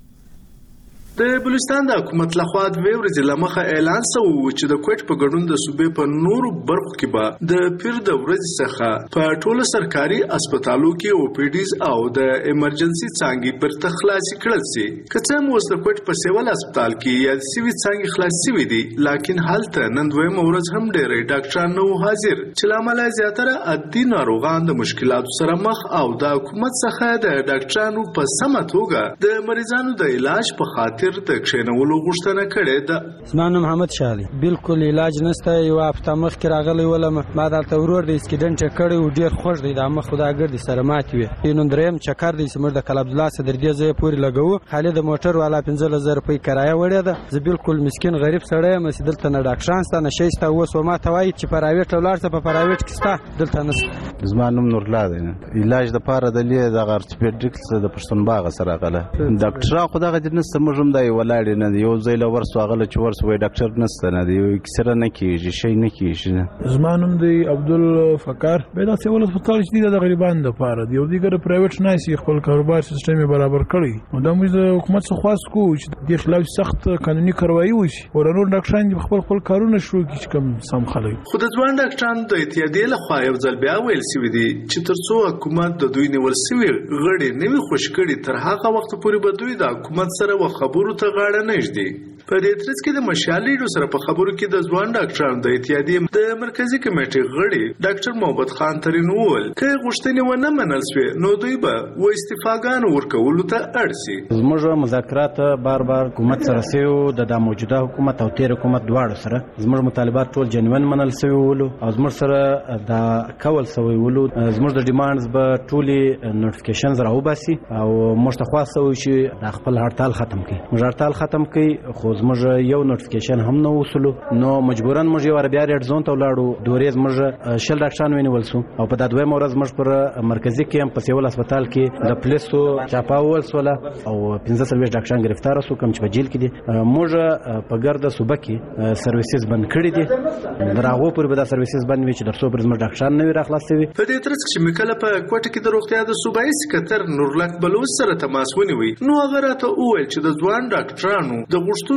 د بلوچستان د حکومت لخوا د ورځې لمخه اعلان شوی چې د کوټ په ګډون د صوبې په نورو برخو کې به د پیر د ورځې څخه په ټولو سرکاري هسپتالو کې او پی ډیز او د ایمرجنسي څانګې پر تخلاصي کړل شي. که څه هم اوس د کوټ په سیول هسپتال کې یا د سیوي څانګې خلاص شوي دي، لکن هلته نن دویمه ورځ هم ډېری ډاکټران نه وو حاضر چې له امله زیاتره عادي ناروغان د مشکلاتو سره مخ او د حکومت څخه د ډاکټرانو په سمه توګه د مریضانو د علاج په خاطر د کښینولو غوښتنه کړې ده. زما نوم محمد شالي، بالکل علاج نشته. یو هفته مخکې راغلی ولم، ما دلته ورور د اسکیډنټ کړی و، ډېر خوښ دی، د مخ خداګردي سره مات وي. نن دریم چکر دی چې موږ د کلب الله صدر دې ځای پورې لګو. خالد د موټر والا 15000 روپۍ کرایه وړې ده. زه بالکل مسکین غریب سړی یم چې دلته نه ډاکټران شته نه شی شته. اوس ما ته وایي چې پرایویټ ولاړ شه، په پرایویټ کې شته، دلته نشته. زما نوم نورالله دی. علاج دپاره د لې د ارتوپیډیکس د پښتون باغ سره راغله. ډاکټران خو دغه دې نشته، موږ هم دا ولاړ نه دی. یو ځای له ورسو هغه چې ورسو وای ډاکټر نشته، نه دی اکسره نه کیږي، شی نه کیږي. زما نوم دی عبدالفقار. دا سیول هسپتال چې د غریبانو لپاره دی، یو دیګر پرایویټ نه سي خپل کاروبار سیستم برابر کړی. نو دا موږ د حکومت څخه خواست کوو چې د خلاف سخت قانوني کاروایی وشي او نور ډاکټران خپل کارونه شروع کړي چې کوم سم خلک. خو د ځوان ډاکټرانو د اتحادیې لخوا یو ځل بیا ویل شوي دي چې تر څو حکومت د دوی نیول شوي غړي نه وي خوشي کړي، تر هغه وخت پورې به دوی د حکومت سره و خبرو ته غاړه نه ږدي. په دې ترڅ کې د مشال ریډیو سره په خبرو کې د ځوان ډاکټرانو د اتحادیې د مرکزی کمیټې غړي ډاکټر محمد خان ترین وویل که غوښتنې ونه منل شوې نو دوی به و استعفاګانو ورکولو ته اړ شي. زموږ مذاکرات بار حکومت سره سیو د موجوده حکومت او تیر حکومت دواړو سره زموږ مطالبات ټول جنون منل شوی ولو او زموږ سره د کول شوی ولو. زموږ د ډیمانډز به ټولي نوټیفیکیشنز راوباسي او موږ ته خاص شوی چې د خپل هړتال ختم کړي. موږ هړتال ختم کړي خو زموږ یو نوټیفیکیشن هم نه وصلو، نو مجبورن موږ یو بیا ریډ زون ته ولاړو. دوریز موږ شل ډاکټران ونیول شو او په د دویمه ورځ موږ پر مرکزی کیمپ په سیول هسپتال کې د پولیسو چاپاول سوله او 15 ډاکټران گرفتار شو کوم چې په جیل کې دي. موږ په ګرد صوبه کې سرویسز بند کړي دي، دراغو پر به دا سرویسز بند وي چې درسو پر زموږ ډاکټران نه راخلاصوي. په دې ترڅ کې مکله په کوټه کې د روغتیا د صوبایي سکتر نورلک بلوچ سره تماس ونیوي، نو هغه راته وویل چې د ځوان ډاکټرانو د غوښتنو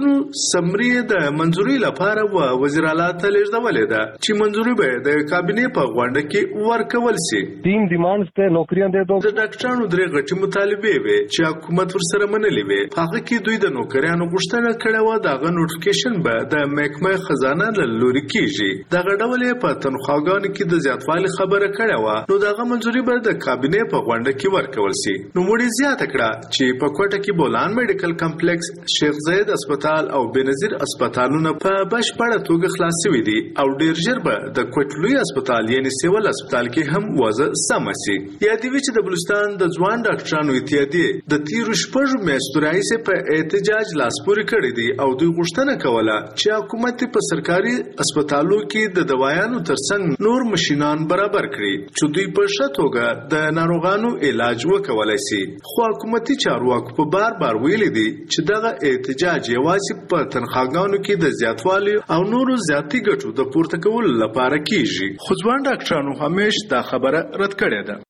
بجټونو سمري د منځوري لپاره وزیر اعلی ته لیږدولې ده چې منځوري به د کابینې په غونډه کې ورکول شي. ټیم ډیمانډز ته نوکریاں دے دو. د ډاکټرانو درې غټي مطالبه وي چې حکومت ورسره منلې وي. هغه کې دوی د نوکریانو غوښتنه کړې و دغه نوټیفیکیشن به د محکمه خزانه لوري کیږي. دغه ډول په تنخواګانو کې د زیاتوالي خبره کړې و نو دغه منځوري به د کابینې په غونډه کې ورکول شي. نو موږ زیاته کړه چې په کوټه کې بولان میډیکل کمپلیکس، شیخ زاید اسپیټال او بنظیر اسپیټالونه په بشپړه توګه خلاص شوي دي او ډیر ژر به د کوټ لوی اسپیټال یعنی سیول اسپیټال کې هم وضع سم شي. یادوي چې د بلوچستان د ځوان ډاکټرانو اتحادیې د تیرو شپږو میاشتو راهیسې په احتجاج لاسپورې کړې دي او دوی غوښتنه کوله چې حکومت په سرکاري اسپیټالو کې د دوايانو ترڅنګ نور ماشينان برابر کړي چې دوی په ښه توګه د ناروغانو علاج وکولای شي. خو حکومتي چارواکو په بار ویلي دي چې دغه احتجاج یوازې په تنخواګانو کې د زیاتوالي او نورو زیاتي ګټو د پورته کولو لپاره کیږي. خو ځوان ډاکټرانو همیش دا خبره رد کړې ده.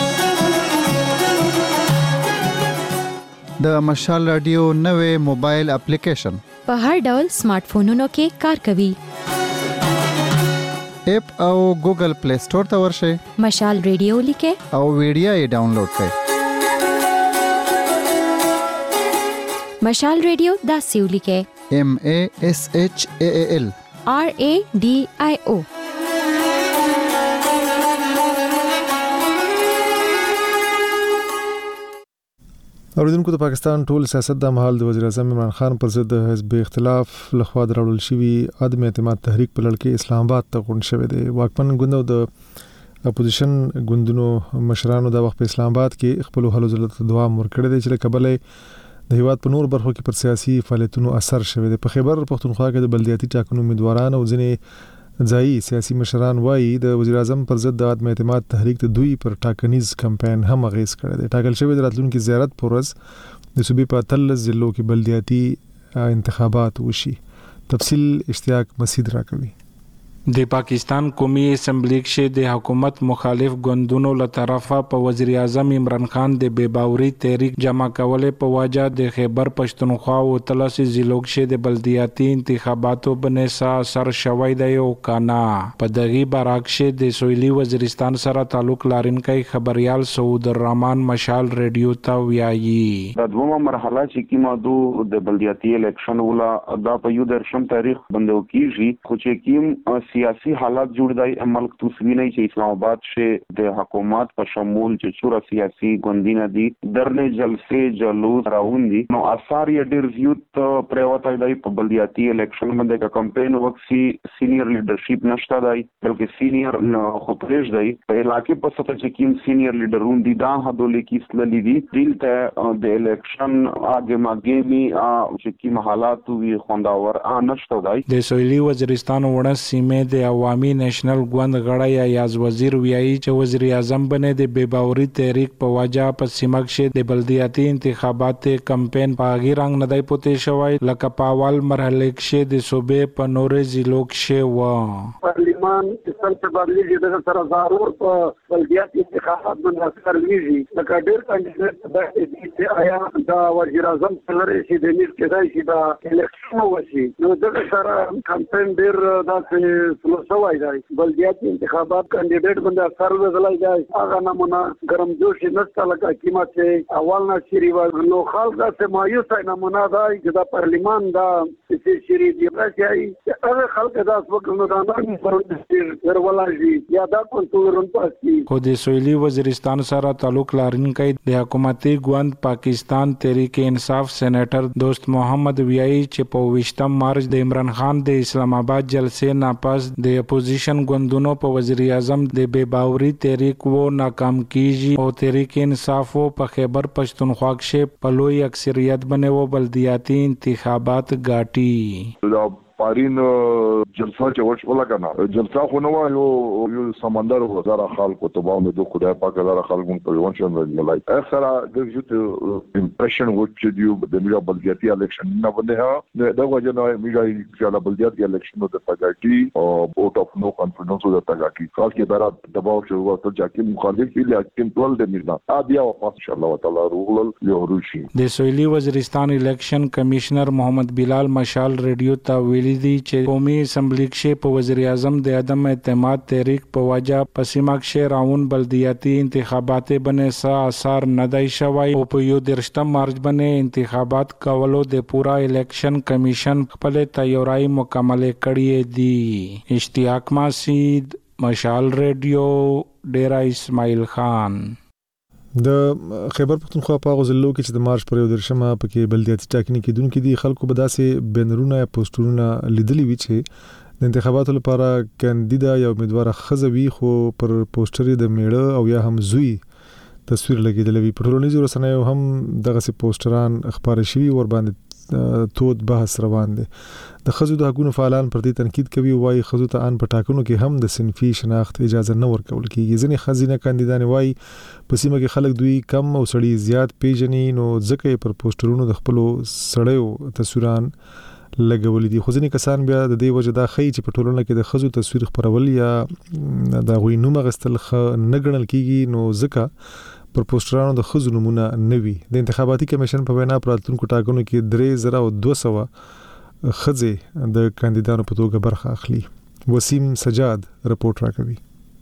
د مشال رادیو نوې موبایل اپلیکیشن په هر ډول سمارټ فونونو کې کار کوي. اپ او ګوګل پلی سٹور ته ورشئ. مشال ریډیو لیکه او ویډیو یې ډاونلوډ کړئ. مشال ریډیو دا سیو لیکه MASHAAL RADIO. اوریدونکو د پاکستان ټول سیاست د مهال د وزیر اعظم عمران خان پر ضد د حزب اختلاف لخوا دراوړل شوی عدم اعتماد تحریک په لړ کې اسلام آباد ته غونډ شوی دی. واکمن ګوند او د اپوزیشن ګوندونو مشرانو د وخت په اسلام آباد کې خپل هلو ځلو ته دوام ورکړی دی چې کبلې د هیواد په نور برخو کې پر سیاسي فعالیتونو اثر شوی دی. په خیبر پختونخوا کې د بلدیاتي ټاکنو امیدواران او ځینې ځایي سیاسي مشران وایي د وزیر اعظم پر ضد د عدم اعتماد تحریک ته دوی پر ټاکنیز کمپاین هم اغیز کړی دی. ټاکل شوی د راتلونکي زیارت پورز د صوبې په 13 ضلعو کې بلدیاتي انتخابات وشي. تفصیل اشتیاق مسعود راکوي. د پاکستان قومي اسمبلی کې د حکومت مخالف ګوندونو له طرفه په وزیر اعظم عمران خان د بے باوري تحریک جمع کولو په وجه د خیبر پښتونخوا او تلاسي ضلعو کې د بلدیاتي انتخاباتو باندې اثر شوی دی او کانا په دغه برعکس د سویلي وزیرستان سره تعلق لرونکي خبريال سعود الرحمن مشال ریډیو ته ویایي د دومره مرحله چې کیما دو د بلدیاتي الیکشن ولا دا په یو درشم تاریخ بندو کیږي خو چې کیم سیاسی حالات جوړ دی ملک توسوی نه چې اسلام آباد شه د حکومت په شمول چې څوره سیاسي ګوندینه دي درنه جلسه جلوس راوندي نو اثر یې ډیر زیات پریوته دی په بلدیاتي الیکشن باندې کا کمپاین وکسي سینیئر لیډرشپ نشته دی بلکې سینیئر خو پرېږ دی په علاقې په سطح چې کیم سینیئر لیډرون دي دا هدول کې سللی دي دلته د الیکشن اګه ماګمی چې کیم حالات وی خونداور نشته دی د سویلي وزیرستان وړه سیمه د عوامي نېشنل ګوند غړی یاز وزیر ویایي چې وزیر اعظم باندې د بے باوري تحریک په وجه په سیمه کې د بلدیاتي انتخابات کمپاین په غیر رنګ نه دی پوتې شوی لکه په اول مرحله کې د صوبې په نورې ضلعو کې و پارلیمان سیستم ته بدلیږي د سره ضرور په بلدیاتي انتخابات باندې اثر لري لکه ډېر کاندیدټ د چې آیا دا وزیر اعظم سره چې د نیټ کې راځي دا الیکشن وشي نو دغه سره کمپاین ډېر داسې سلوسوای دی بلدیاتي انتخابات کاندیدټ باندې اثر وزلای دی هغه نمونه ګرم جوشي نشته لکه کیما چې اول نه شری و نو خلک د مایوس نمونه دی چې د پارلیمان دا چې شری دی راځي هغه خلک دا وګورنه دا نه پرونډ ورولایي یا دا کنټرول پاتې خو د سویلي وزیرستان سره تعلق لرونکي د حکومتي ګوند پاکستان تحریک انصاف سېنیټر دوست محمد ویایي چې په 28 مارچ د عمران خان د اسلام آباد جلسې نه پس د اپوزیشن ګوندونو په وزیر اعظم د بے باوري تحریک وو ناکام کیږي او تحریک انصاف په خیبر پښتونخوا کې په لوی اکثریت باندې و بلدیاتي انتخابات ګاټي پارین جلسه چې وشوله کنه جلسه خو نو یو سمندر وزاره خلکو ته باندې د خدای پاک لاره خلکو په ونشن راځي اکثر د یو امپریشن وچ دیو د میرا بلدیاتي الیکشن نه باندې دا وجه نه میرا چې بلدیاتي الیکشن د تګاټي او اوټ اف نو کانفیډنس د تګاټي خاص کې برات دباو چې ورته چې مخالف دي لیکن ټول د میرنا بیا واپس ان شاء الله تعالی روغل یوروشي د سویلي وزیرستان الیکشن کمشنر محمد بلال مشال ریډیو ته ویلي دي چې قومي اسمبلی کې په وزیر اعظم د عدم اعتماد تحریک په وجه پسیما کې راون بلدیاتي انتخابات باندې سا اثر نه دی شوی او په یو درشتم مارچ باندې انتخابات کولو د پورا الیکشن کمیشن خپل تیاری مکمل کړی دی. اشتیاق ماسید مشال ریډیو ډیرا اسماعیل خان. د خیبر پختونخوا په غوزلو کې چې د مارچ پر 13مه پکې بلدیاتي ټاکنې کېدونکې دي خلکو به داسې بنرونه یا پوسټرونه لیدلي وي چې د انتخاباتو لپاره کاندیدا یا امیدوار خزوي خو پر پوسټر د میړه او یا هم زوی تصویر لګیدل وی. په ټولنیزو رسنیو هم دغه سي پوسټران خبري شوي ور باندې تود بحث روان دي. د خزو د حقوقو فعالان پر دې تنقید کوي وایي خزو ته ان پټاکنو کې هم د صنفي شناخت اجازه نه ورکول کیږي. ځینې خزینه کاندیدان وایي په سیمه کې خلک دوی کم او سړي زیات پیژني نو ځکه پر پوسټرونو د خپل سړیو تصویران لګولې دي. خو ځینې کسان بیا د دې وجه دا خي چې په ټولنه کې د خزو تصویر خبرول یا د غوي نوم غستل نه ګڼل کیږي نو ځکه پر پوسټرانو د خزو نمونه نوي. د انتخاباتي کمیشن په وینا پراتونکو ټاکنو کې 3200 خزې د کاندیدانو په توګه برخه اخلي. وسیم سجاد رپورټ راکوي.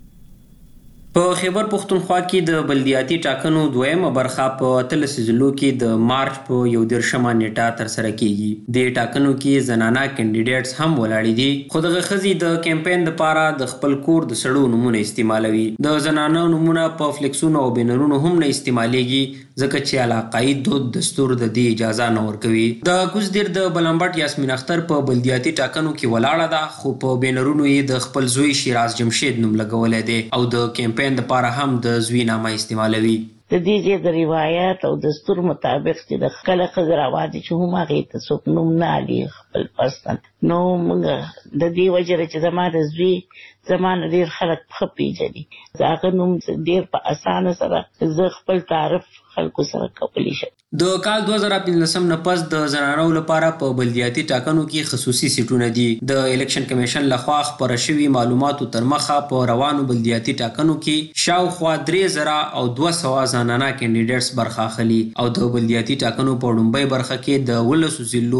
په خیبر پختونخوا کې د بلدیاتي ټاکنو دویمه برخه په 13 ضلعو کې د مارچ په 11مه نیټه تر سره کیږي. د ټاکنو کې زنانه کینډیډیټس هم ولاړ دي خو دغه خزي د کمپاین لپاره د خپل کور د سړو نمونه استعمالوي. د زنانو نمونه په فلیکسونو او بینرونو هم نه استعماليږي ځکه چې علاقايي دود دستور د دې اجازه نه ورکوي. د کوزدیر د بلمبټ یاسمین اختر په بلدیاتي ټاکنو کې ولاړه ده خو په بینرونو یې د خپل زوی شیراز جمشید نوم لګولې دی او د کمپاین د لپاره هم د زوی نامه استعمالوي. د دې د روایت او دستور مطابق چې د خلک خزراوادي چې هم هغه ته څوک نوم نه علي خپل پستان نو موږ د دې وجه چې زموږ د زوی زمانه ډیر خلک خپېږي ځکه نوم ډیر په اسانه سره ز خپل تعارف خلکو سره کولی شي. د کال 2015 نه پس د زنانو لپاره په بلدیاتي ټاکنو کې خصوصي سیټونه دي. د الیکشن کمیشن لخوا خبره شوی معلوماتو تر مخه په روانو بلدیاتي ټاکنو کې شاوخوا 3200 زنانه کینډیډیټس برخه اخلي او د بلدیاتي ټاکنو په لومړۍ برخه کې د 13 ضلعو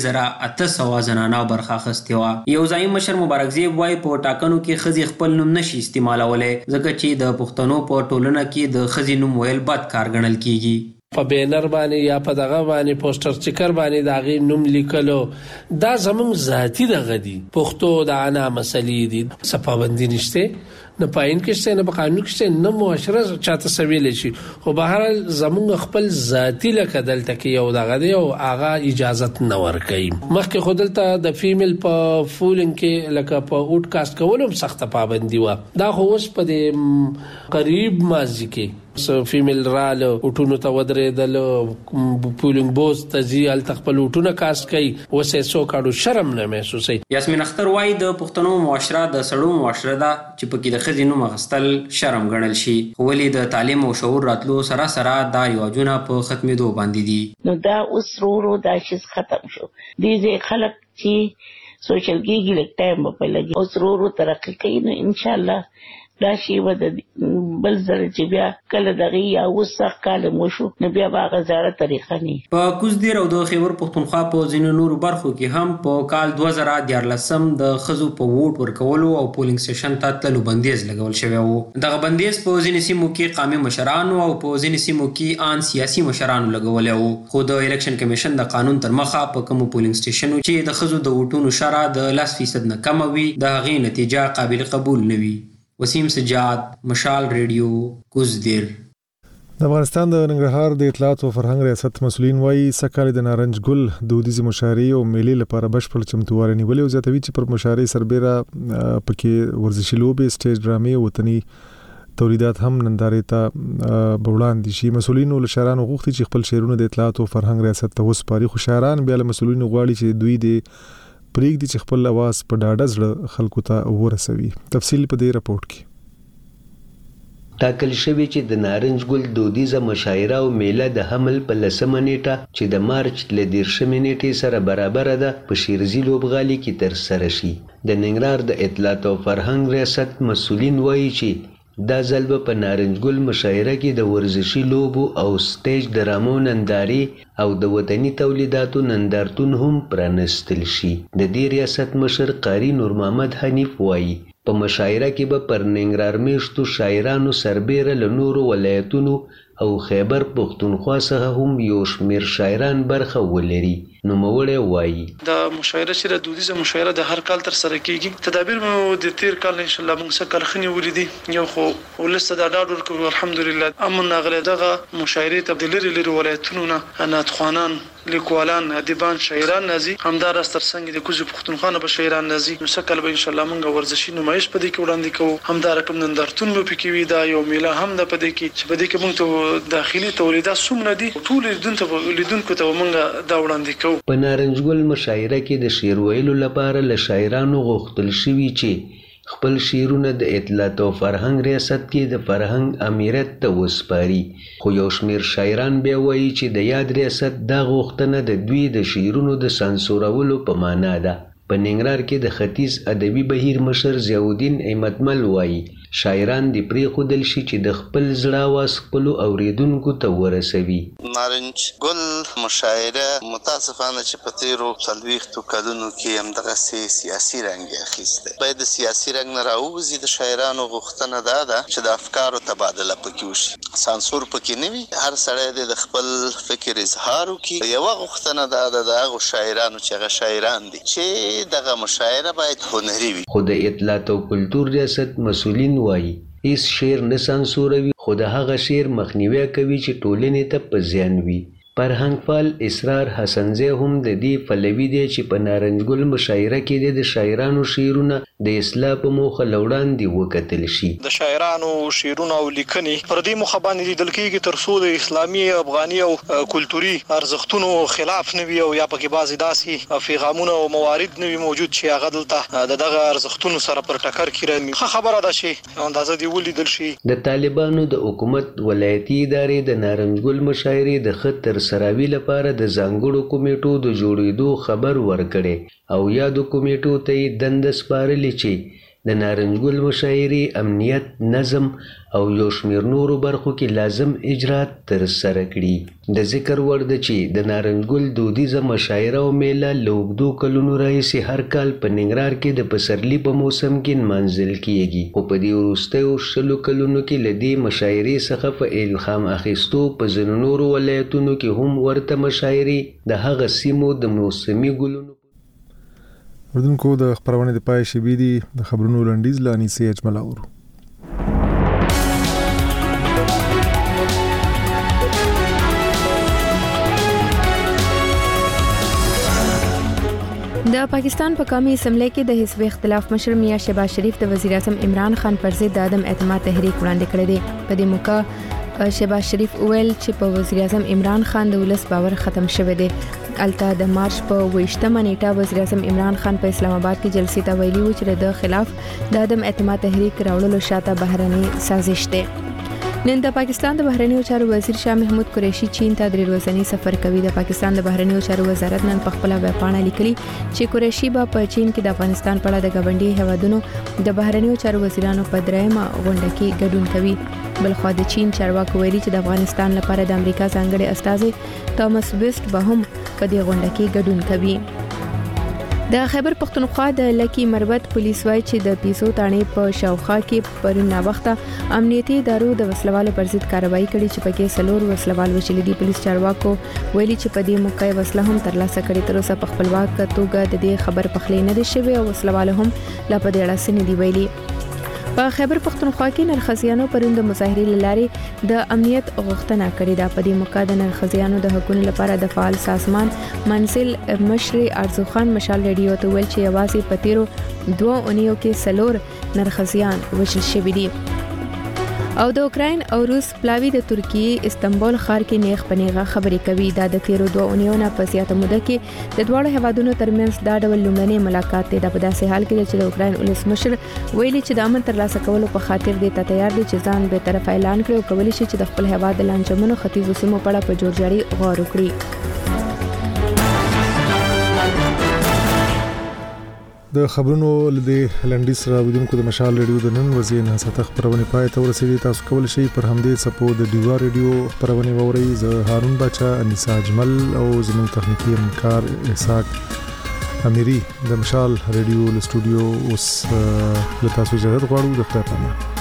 3800 زنانه برخه اخیستې وه. یو ځایي مشر مبارک زیب وایي په ټاکنو کې ښځې خپل نوم نشي استعمالولی ځکه چې د پښتنو په ټولنه کې د ښځې نوم ویل بد کار ګڼل کیږي. په بینر باندې یا په دغه باندې پوسټر چکر باندې دا غي نوم لیکلو دا زموږ ذاتی دغه دي پښتو د انا مسلې دي صفابندي نشته نه پاین کې نه په قانون کې نه معاشره چاته سویل شي خو بهر زموږ خپل ذاتی لکه دلته کې یو دغه دی او هغه اجازه نه ورکوي. مخکې خودلته د فیمیل په فولینګ کې لکه په اوټ کاست کولم سخت پابندي و دا خو اوس په دې قریب ماضی کې فیمیل رال اوټونو ته ودرېدل پولینګ بوز تزیل تخپل اوټونه کاست کوي وسه سو کاړو شرم نه محسوسي. یاسمین اختر وایي د پښتنو معاشره د سړو معاشره ده چې پکې د خزینو مغستل شرم ګڼل شي ولی د تعلیم او شعور راتلو سره سره دا یوجونه په ختمېدو باندې دي. نو دا اوس ورو دا شي ختم شو. دې خلک چې سوشل کېږي لکه ټایم په لګي اوس ورو ترقی کوي نو ان شاء الله دا شی ود بل زره چې بیا کله دغه یا وسخ کاله مو شو نو بیا باغ زړه طریقه نه. په کوزدیر او د خیبر پختونخوا په ځینو نورو برخو کې هم په کال 2014 د خزو په ووټ ورکولو او پولینګ سټیشن ته تللو بندیز لګول شوی وو. دغه بندیز په ځینې سیمو کې قومي مشرانو او په ځینې سیمو کې ان سیاسي مشرانو لګولې وو. خو د الیکشن کمیشن د قانون تر مخه په کوم پولینګ سټیشنو چې د خزو د ووټونو شرع د 10% نه کم وي د هغې نتیجه قابل قبول نه وي. وسیم سجاد مشال ریډیو کوزدیر. د افغانستان د ننګرهار د اطلاعات او فرهنګ ریاست مسولین وایي سکهال د نارنج ګل دودیزي مشاعرې او میلې لپاره بشپړ چمتووالی نیولې او زیاتوي چې پر مشاعرې سربېره پکې ورزشي لوبې سټیج ډرامې وطني تولیدات هم نندارې ته وړاندې شي. مسولین له شاعرانو غوښتي چې خپل شعرونه د اطلاعات او فرهنګ ریاست ته وسپاري خو شاعران بیا له مسولین غواړي چې دوی د پرېږدي چې خپل اواز په ډاډه زړه خلکو ته ورسوي. تفصیل په دې راپورټ کې. ټاکل شوی چې د نارنج ګل دودیزه مشاعره او میله د حمل په 10 نیټه چې د مارچ له 13 نیټې سره برابر ده په شیرزي لوبغالي کې تر سره شي. د ننګرهار د اطلاعات او فرهنګ ریاست مسؤلین وایي چې دا ځل به په نارنج ګل مشاعره کې د ورزشي لوبو او سټیج درامو نندارې او د وطني تولیداتو نندارتون هم پرانستل شي. د دې ریاست مشر قاری نور محمد حنیف وایي په مشاعره کې به پر ننګرهار میشتو شاعرانو سربیره له نورو ولایتونو او خیبر پښتونخوا څخه هم یو شمېر شاعران برخه ولري. نوموړی وایي د مشاعره چې دودیزه مشاعره د هر کال تر سره کیږي. تدابیر مو د تیر کال ان شاء الله موږ څه کارخنې ولیدي یو خو ولسته د ډاډ ورکوي الحمدلله امن ناغله دغه مشاعره ته د لري ولایتونو نه ناتخوانان لیکوالان ادیبان شاعران نازي همدار استر څنګه د کوزو پښتونخوا نه به شاعران نازي نو څه کال به ان شاء الله موږ ورزشي نمایش په دې کې وړاندې کوو. همدار کوم نندارتون به پکې وي دا یو میله هم د پدې کې چې پدې کې موږ ته داخلي تولیدات څومره دي ټول لیدونکو ته موږ دا وړاندې کوو. په نارنج ګل مشاعره کې د شعر ویلو لپاره له شاعرانو غوښتل شوي چې خپل شعرونه د اطلاعات او فرهنګ ریاست کې د فرهنګ امیرت ته وسپاري. خو یو شمېر شاعران بیا وایي چې د یاد ریاست دا غوښتنه د دوی د شعرونو د سانسورولو په معنا ده. په ننګرهار کې د ختیځ ادبي بهیر مشر ضیاءالدین احمدمل وایي شاعران دې پرېښودل شي چې د خپل زړه آواز خپلو اوریدونکو ته ورسوي. نارنج ګل مشاعره متاسفانه چې په تیرو 40 کلونو کې همدغسې سیاسي رنګ یې اخیستی. باید د سیاسي رنګ نه راووځي. د شاعرانو غوښتنه دا ده چې د افکارو تبادله پکې وشي. سانسور پکې نه وي. هر سړی دې د خپل فکر اظهار وکړي. یوه غوښتنه دا ده د هغو شاعرانو چې هغه شاعران دي چې دغه مشاعره باید هنري وي. خو د اطلاعات او کلتور ریاست مسؤلین وایي هیڅ شعر نه سانسوروي خو د هغه شعر مخنیوی کوي چې ټولنې ته په زیان وي. فرهنګپال اسرار حسنزی هم د دې پلوي دی چې په نارنج ګل مشاعره کې د شاعرانو شعرونه د اصلاح په موخه وړاندې وکتل شي. د شاعرانو شعرونه او لیکنې پر دې موخه باندې لیدل کېږي تر څو د اسلامي افغاني او کلتوري ارزښتونو خلاف نه وي او یا پکې بعضې داسې پیغامونه او موارد نه وي موجود چې هغه دلته د دغه ارزښتونو سره پر ټکر کې راځي. ښه خبره ده چې اندازه دې ولیدل شي. د طالبانو د حکومت ولایتي ادارې د نارنج ګل مشاعرې د ښه ترسروي لپاره د ځانګړو کمیټو د جوړېدو خبر ورکړی او یادو کمیټو ته یې دنده سپارلې چې د نارنج ګل مشاعرې امنیت نظم او یو شمېر نورو برخو کې لازم اجرات ترسره کړي. د ذکر وړ ده چې د نارنج ګل دودیزه مشاعره او میله له اوږدو کلونو راهیسې هر کال په ننګرهار کې د پسرلي په موسم کې نمانځل کیږي. خو په دې وروستیو 100 کلونو کې له دې مشاعرې څخه په الهام اخیستو په ځینو نورو ولایتونو کې هم ورته مشاعرې د هغه سیمو د موسمي ګلونو اردوونکو د خبرونه د پای شبي دي د خبرونو لنډیز لانی سي اجمل اورو. د پاکستان په قومي اسمبلی کې د حزب اختلاف مشر میاں شهباز شریف د وزیر اعظم عمران خان پر ضد د عدم اعتماد تحریک وړاندې کړی دی. په دې موقع شهباز شریف ویل چې په وزیر اعظم عمران خان د ولس باور ختم شوی دی. الته د مارچ په 28مه نیټه وزیر اعظم عمران خان په اسلام آباد کې جلسې ته ویلي و چې د خلاف د عدم اعتماد تحریک راوړلو شاته بهرني سازش دی. نن د پاکستان د بهرنیو چارو وزیر شاه محمود قریشي چین ته 3 ورځنی سفر کوي. د پاکستان د بهرنیو چارو وزارت نن په خپل ویب پاڼه لیکلي چې قریشي به په چین کې د افغانستان په اړه د ګاونډي هیوادونو د بهرنیو چارو وزیرانو په 3مه غونډه کې ګډون کوي. بلخوا د چین چارواکو ویلي چې د افغانستان لپاره د امریکا ځانګړي استازي تامس ویسټ به هم په دې غونډه کې ګډون کوي. د خیبر پښتونخوا د لکی مربت پولیس وایي چې د پیسو تانې په شاوخوا کې پرون وخته امنیتي ادارو د وسلوالو پر ضد کاروایی کړې چې پکې 4 وسلوال وشلي دي. پولیس چارواکو ویلي چې په دې موقع وسله هم ترلاسه کړې. تر اوسه په خپلواک توګه د دې خبر پخلی نه دي شوی او وسلوال هم لا په دې اړه څه نه دی ویلي. په خیبر پښتونخوا کې نرخزیانو پرون د مظاهرې لارې د امنیت غوښتنه کړې ده. په دې موقع د نرخزیانو د حقوقو لپاره د فعال سازمان منزل مشر ارزو خان مشال ریډیو ته ویل چې یوازې په تیرو 2 اونیو کې 4 نرخزیان وژل شوي دي. او د اوکراین او روس پلاوی د ترکیه استنبول ښار کې نیغ پنیغه خبرې کوي. دا د تیرو 2 اونیو نه په زیاته موده کې د دواړو هیوادونو ترمنځ دا ډول لومړنی ملاقات دی. دا په داسې حال کې چې د اوکراین ولسمشر ویلي چې د امن ترلاسه کولو په خاطر د تیار دي چې ځان به طرف اعلان کړي او کولی شي چې د خپل هیواد د لانجمنو ختیځو سیمو په اړه په جوړجاړي غور وکړي. د خبرونو لدې لنډیس راوډونکو د مشال ریډیو د نن ورځې نه ساته خبرونه پای ته ورسېدي. تاسو کول شئ پر همدې سپو د ډیوا ریډیو خبرونه ووري. زه هارون بچا، انیسا اجمل او زموږ تخنیکی همکار اسحاق امیری د مشال ریډیو له سټوډیو اوس له تاسو اجازه غواړو. د خپل پامه